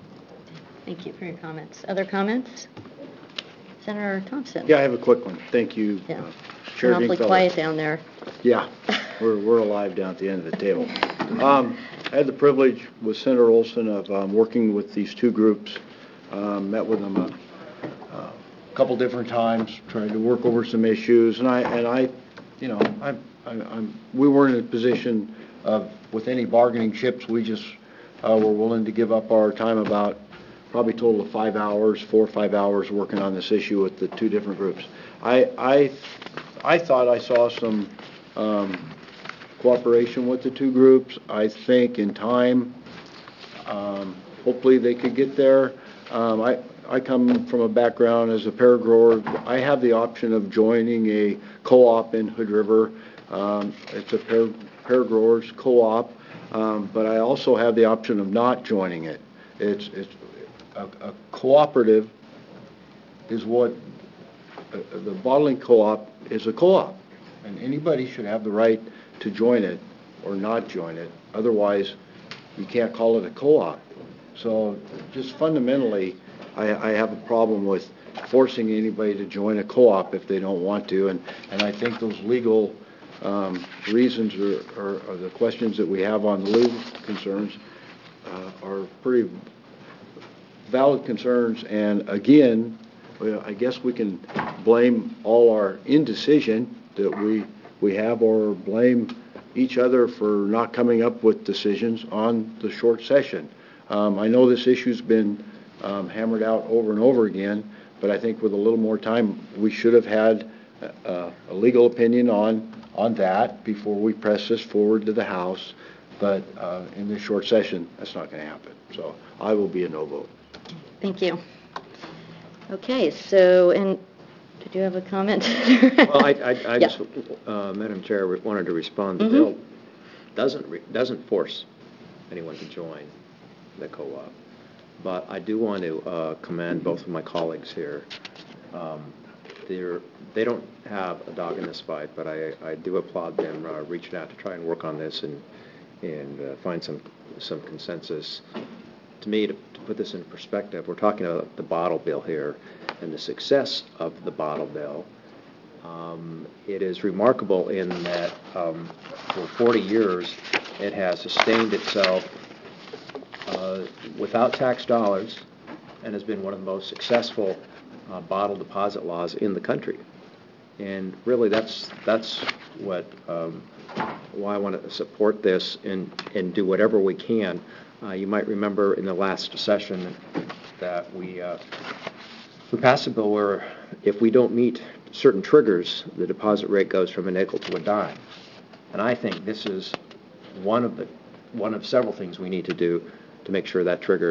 Thank you for your comments. Other comments? Senator Thompson? Yeah, I have a quick one. Thank you, Yeah. uh, Chair Awfully Dingfelder. quiet down there. Yeah, we're, we're alive down at the end of the table. Um, I had the privilege with Senator Olson of um, working with these two groups. Um, met with them a, a couple different times, trying to work over some issues, and I and I, you know, I, I, I'm we weren't in a position of with any bargaining chips. We just uh, were willing to give up our time, about probably a total of five hours, four or five hours working on this issue with the two different groups. I I I thought I saw some um, cooperation with the two groups. I think in time, um, hopefully they could get there. Um, I, I come from a background as a pear grower. I have the option of joining a co-op in Hood River. Um, it's a pear, pear growers co-op, um, but I also have the option of not joining it. It's, it's a, a cooperative is what uh, the bottling co-op is a co-op, and anybody should have the right to join it or not join it. Otherwise, you can't call it a co-op. So just fundamentally, I, I have a problem with forcing anybody to join a co-op if they don't want to, and, and I think those legal um, reasons or, or, or the questions that we have on the legal concerns uh, are pretty valid concerns, and again, well, I guess we can blame all our indecision that we, we have, or blame each other for not coming up with decisions on the short session. Um, I know this issue's been um, hammered out over and over again, but I think with a little more time, we should have had a, a legal opinion on on that before we press this forward to the House. But uh, in this short session, that's not going to happen. So I will be a no vote. Thank you. Okay, so, and did you have a comment? Well, I, I, I Yeah. just, uh, Madam Chair, wanted to respond. The Mhm. bill doesn't re- doesn't force anyone to join the co-op, but I do want to uh, commend both of my colleagues here. Um, they're they don't have a dog in this fight, but I, I do applaud them uh, reaching out to try and work on this and and uh, find some some consensus. To me, to, to put this in perspective, we're talking about the bottle bill here and the success of the bottle bill. Um, it is remarkable in that um, for forty years it has sustained itself uh, without tax dollars and has been one of the most successful uh, bottle deposit laws in the country. And really that's that's what um, why I want to support this and, and do whatever we can. Uh, you might remember in the last session that we uh, we passed a bill where if we don't meet certain triggers, the deposit rate goes from a nickel to a dime. And I think this is one of the one of several things we need to do to make sure that trigger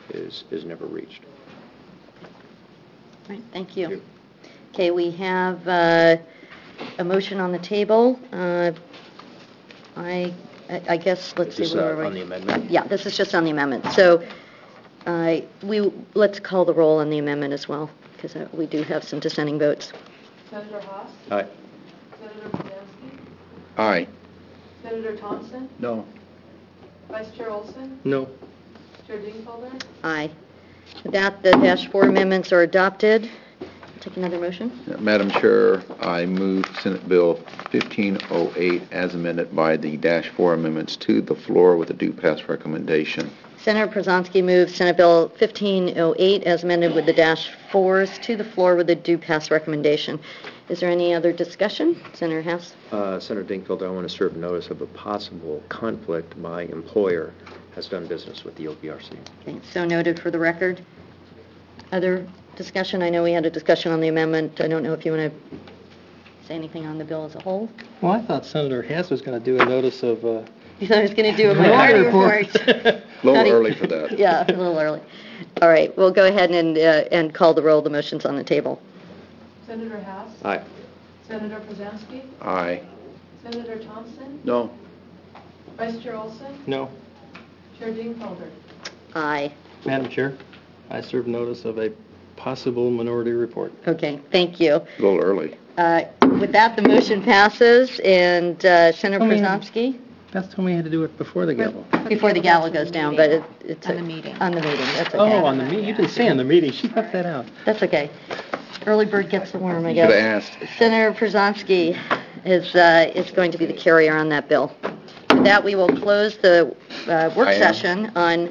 is, is never reached. All right, thank you. Okay, we have uh, a motion on the table. Uh, I I I guess, let's see, Is this, where uh, are we? on the amendment? Yeah, this is just on the amendment. So uh, we, let's call the roll on the amendment as well, because uh, we do have some dissenting votes. Senator Haas? Aye. Senator Brzezinski? Aye. Senator Thompson? No. Vice Chair Olson? No. Chair Dingfelder? Aye. With that, the dash four amendments are adopted. Take another motion. Madam Chair, I move Senate Bill fifteen oh eight as amended by the dash four amendments to the floor with a due pass recommendation. Senator Przanski moves Senate Bill fifteen oh eight as amended with the dash fours to the floor with a due pass recommendation. Is there any other discussion? Senator House? Uh, Senator Dingfelder, I want to serve notice of a possible conflict. My employer has done business with the O P R C. Okay, so noted for the record. Other discussion? I know we had a discussion on the amendment. I don't know if you want to say anything on the bill as a whole. Well, I thought Senator Hess was going to do a notice of... Uh, You thought I was going to do a minority report. A little early for that. Yeah, a little early. All right, we'll go ahead and, uh, and call the roll. The motion's on the table. Senator Haas? Aye. Senator Brzezinski? Aye. Senator Thompson? No. Vice Chair Olson? no. Chair Dingfelder? Aye. Madam Chair, I serve notice of a possible minority report. Okay, thank you. A little early. Uh, With that, the motion passes, and uh, Senator Oh, man. Przanski? That's when we had to do it before the gavel. Before the gavel goes down, but it- it's... On a- the meeting. On the meeting, that's okay. Oh, on the meeting, you didn't say on the meeting, she left that out. That's okay. Early bird gets the worm, I You guess. could have asked. Senator Przanski is, uh, is going to be the carrier on that bill. With that, we will close the uh, work I am. session on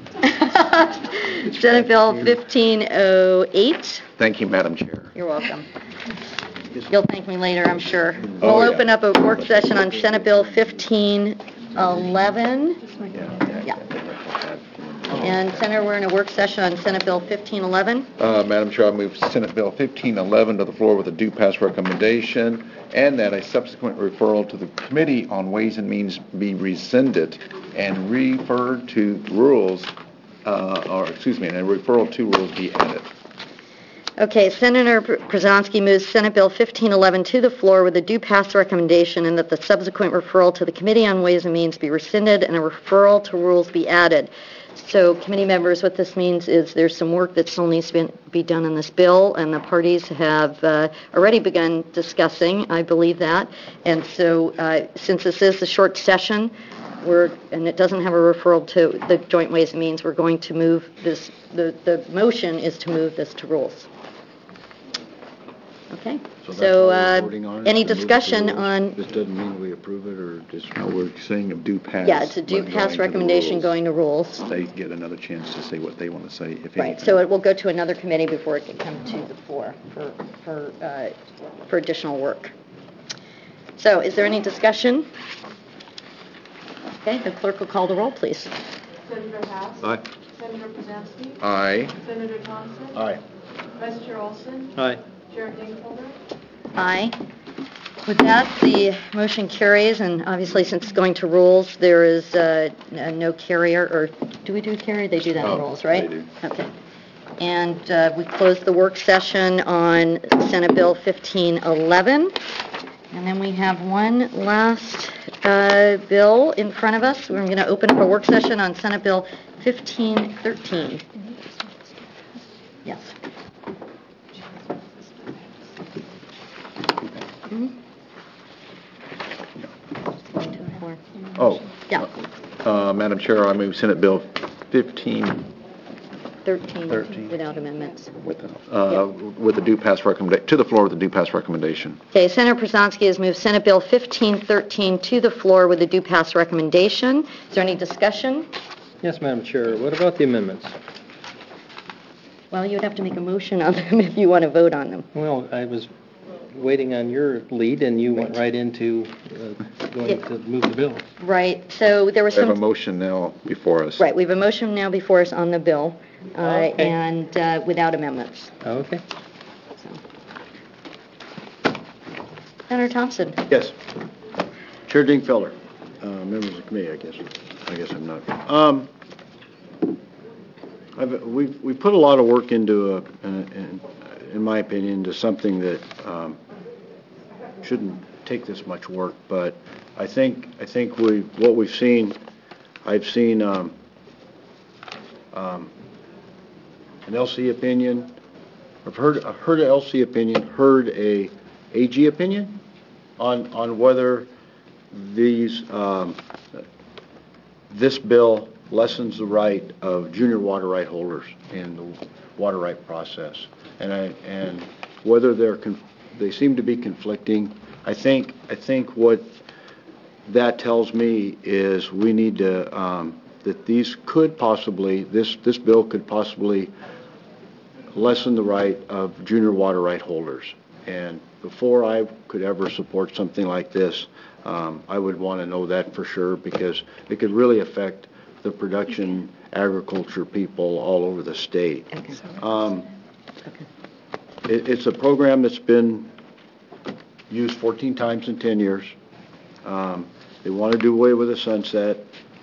Senate Bill fifteen oh eight. Thank you, Madam Chair. You're welcome. You'll thank me later, I'm sure. Oh, We'll yeah. open up a work session on Senate Bill fifteen eleven. Yeah. And Senator, we're in a work session on Senate Bill fifteen eleven. Uh, Madam Chair, I move Senate Bill fifteen eleven to the floor with a due pass recommendation, and that a subsequent referral to the Committee on Ways and Means be rescinded and referred to rules, uh, or excuse me, and a referral to rules be added. Okay, Senator Przanski moves Senate Bill fifteen eleven to the floor with a due pass recommendation, and that the subsequent referral to the Committee on Ways and Means be rescinded and a referral to rules be added. So, committee members, what this means is there's some work that still needs to be done on this bill, and the parties have uh, already begun discussing, I believe that. And so, uh, since this is a short session, we're, and it doesn't have a referral to the Joint Ways and Means, we're going to move this, the, the motion is to move this to rules. Okay, So that's so all we're uh, voting on, is any to move it to discussion rules? on, This doesn't mean we approve it, or just, no, we're saying a due pass. yeah, it's a due but pass going to the recommendation rules. going to rules. They get another chance to say what they want to say, if anything. Right, so it will go to another committee before it can come to the floor for, for, uh, for additional work. So is there any discussion? Okay, the clerk will call the roll, please. Senator Haas? Aye. Senator Brzezinski? Aye. Senator Thompson? Aye. Vice Chair Olson? Aye. Chair Dingfelder? Aye. With that, the motion carries, and obviously, since it's going to rules, there is uh, n- no carrier, or do we do carry? They do that in Oh, rules, right? they do. Okay. And uh, we close the work session on Senate Bill fifteen eleven. And then we have one last uh, bill in front of us. We're going to open up a work session on Senate Bill fifteen thirteen. Yes. Mhm. Oh, Yeah, uh, Madam Chair, I move Senate Bill fifteen thirteen thirteen. without amendments. with, uh, with a due pass recommendation, to the floor with a due pass recommendation. Okay, Senator Przanski has moved Senate Bill fifteen thirteen to the floor with a due pass recommendation. Is there any discussion? Yes, Madam Chair, what about the amendments? Well, you'd have to make a motion on them if you want to vote on them. Well, I was waiting on your lead, and you went right into uh, going to move the bill. Right, so there was We have a some, motion now before us. right, we have a motion now before us on the bill, uh, Okay. and uh, without amendments. Okay. Senator Thompson? Yes. Chair Dingfelder, uh, members of the committee, I guess. I guess I'm not. Um, I've, we've, we put a lot of work into, a, in, in my opinion, into something that um, shouldn't take this much work, but I think, I think we, what we've seen, I've seen um, um, an L C opinion, I've heard, I've heard an L C opinion, heard a A G opinion on, on whether these, um, this bill lessens the right of junior water right holders in the water right process. And I, and whether they're, conf- they seem to be conflicting. I think, I think what that tells me is we need to, um, that these could possibly, this, this bill could possibly lessen the right of junior water right holders. And before I could ever support something like this, um, I would want to know that for sure, because it could really affect the production agriculture people all over the state. Um, it, it's a program that's been used fourteen times in ten years. Um, they want to do away with the sunset.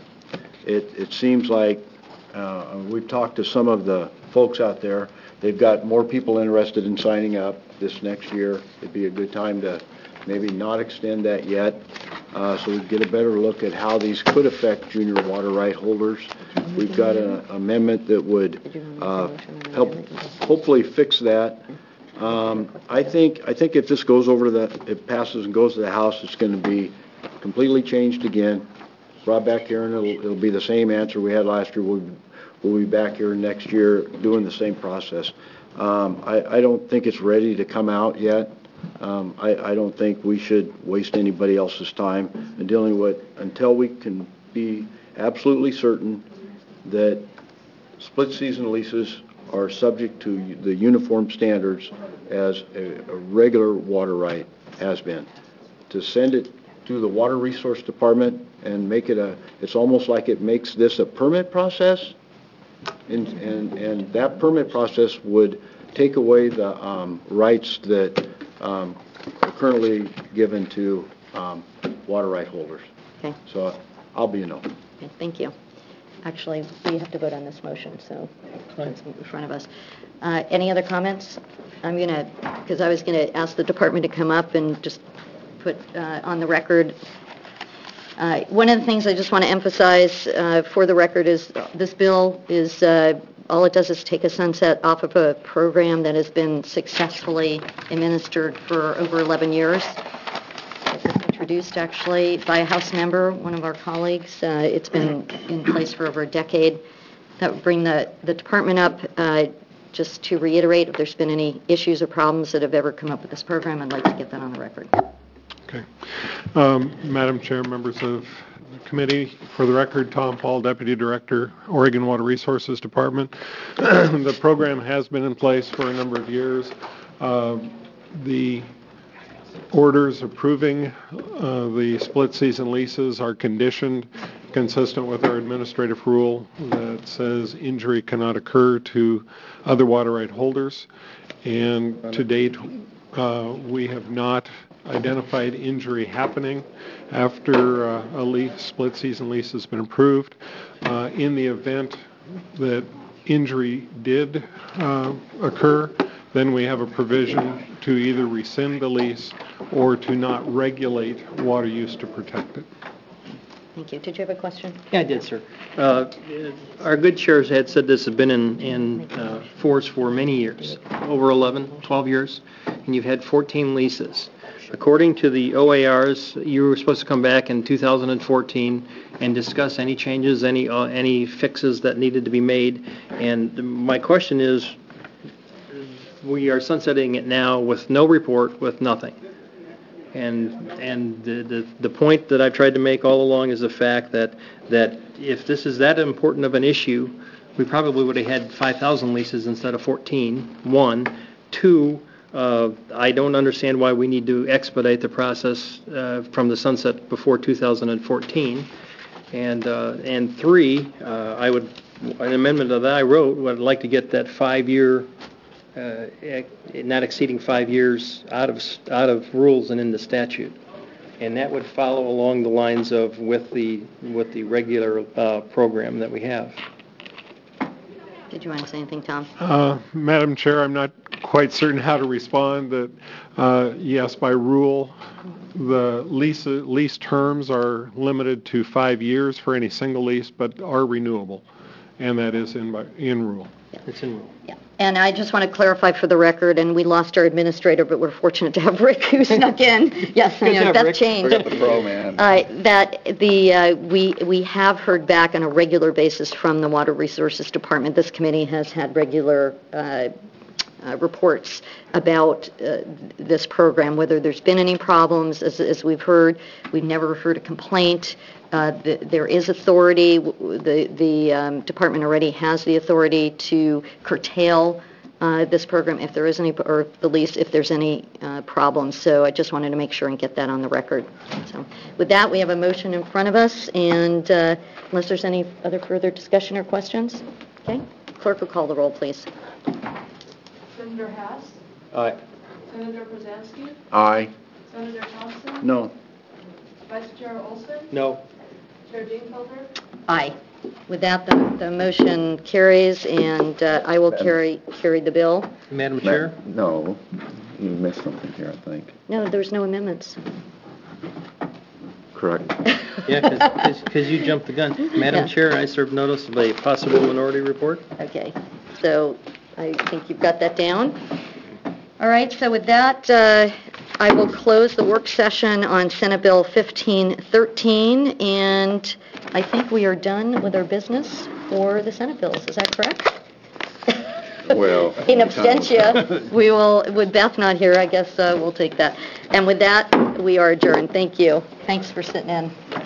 It, it seems like uh, we've talked to some of the folks out there. They've got more people interested in signing up this next year. It'd be a good time to maybe not extend that yet, uh, so we get a better look at how these could affect junior water right holders. We've got an amendment that would uh, help hopefully fix that. Um, I think I think if this goes over to the, it passes and goes to the House, it's going to be completely changed again, brought back here, and it'll, it'll be the same answer we had last year. We'll, we'll be back here next year doing the same process. Um, I, I don't think it's ready to come out yet. Um, I, I don't think we should waste anybody else's time in dealing with until we can be absolutely certain that split season leases are subject to the uniform standards as a, a regular water right has been. To send it to the Water Resource Department and make it a, it's almost like it makes this a permit process, and, and, and that permit process would take away the um, rights that um, are currently given to um, water right holders. Okay. So I'll be a no. Okay, thank you. Actually, we have to vote on this motion, so it's in front of us. Uh, any other comments? I'm going to, because I was going to ask the department to come up and just put uh, on the record. Uh, one of the things I just want to emphasize uh, for the record is this bill is, uh, all it does is take a sunset off of a program that has been successfully administered for over eleven years. It was introduced actually by a House member, one of our colleagues. Uh, it's been in place for over a decade. That would bring the, the department up. Uh, just to reiterate, if there's been any issues or problems that have ever come up with this program, I'd like to get that on the record. Okay. Um, Madam Chair, members of the committee, for the record, Tom Paul, Deputy Director, Oregon Water Resources Department. The program has been in place for a number of years. Uh, the orders approving uh, the split season leases are conditioned consistent with our administrative rule that says injury cannot occur to other water right holders. And to date, uh, we have not identified injury happening after uh, a lease, split season lease has been approved. Uh, in the event that injury did uh, occur, then we have a provision to either rescind the lease or to not regulate water use to protect it. Thank you. Did you have a question? Yeah, I did, sir. Uh, our good chairs had said this has been in, in uh, force for many years, over eleven, twelve years, and you've had fourteen leases. According to the O A Rs, you were supposed to come back in two thousand fourteen and discuss any changes, any uh, any fixes that needed to be made. And my question is, we are sunsetting it now with no report, with nothing. And and the, the the point that I've tried to make all along is the fact that that if this is that important of an issue, we probably would have had five thousand leases instead of fourteen, one. Two, uh, I don't understand why we need to expedite the process uh, from the sunset before two thousand fourteen. And uh, and three, uh, I would, an amendment that I wrote, would like to get that five-year Uh, not exceeding five years out of out of rules and in the statute, and that would follow along the lines of with the with the regular uh, program that we have. Did you want to say anything, Tom? Uh, Madam Chair, I'm not quite certain how to respond. That uh, yes, by rule, the lease lease terms are limited to five years for any single lease, but are renewable, and that is in by, in rule. It's in rule. Yeah. And I just want to clarify for the record, and we lost our administrator, but we're fortunate to have Rick who snuck in. Yes, I Good know, job, Beth Rick. changed. Forget the pro, man. Uh, that the uh, we we have heard back on a regular basis from the Water Resources Department. This committee has had regular uh, uh, reports about uh, this program, whether there's been any problems. As, as we've heard, we've never heard a complaint. Uh, the, there is authority. The the um, department already has the authority to curtail uh, this program if there is any, or the lease if there's any uh, problems. So I just wanted to make sure and get that on the record. So with that, we have a motion in front of us, and uh, unless there's any other further discussion or questions, okay, clerk will call the roll, please. Senator Haas? Aye. Senator Brzezinski? Aye. Senator Thompson? No. Vice Chair Olson? No. Chair Dingfelder? Aye. With that, the, the motion carries, and uh, I will carry carry the bill. Madam Chair? No, you missed something here, I think. No, there's no amendments. Correct. Yeah, because you jumped the gun. Madam Yeah. Chair, I serve notice of a possible minority report. Okay, so I think you've got that down. All right, so with that, uh, I will close the work session on Senate Bill fifteen thirteen, and I think we are done with our business for the Senate bills. Is that correct? Well, In absentia, we will, with Beth not here, I guess uh, we'll take that. And with that, we are adjourned. Thank you. Thanks for sitting in.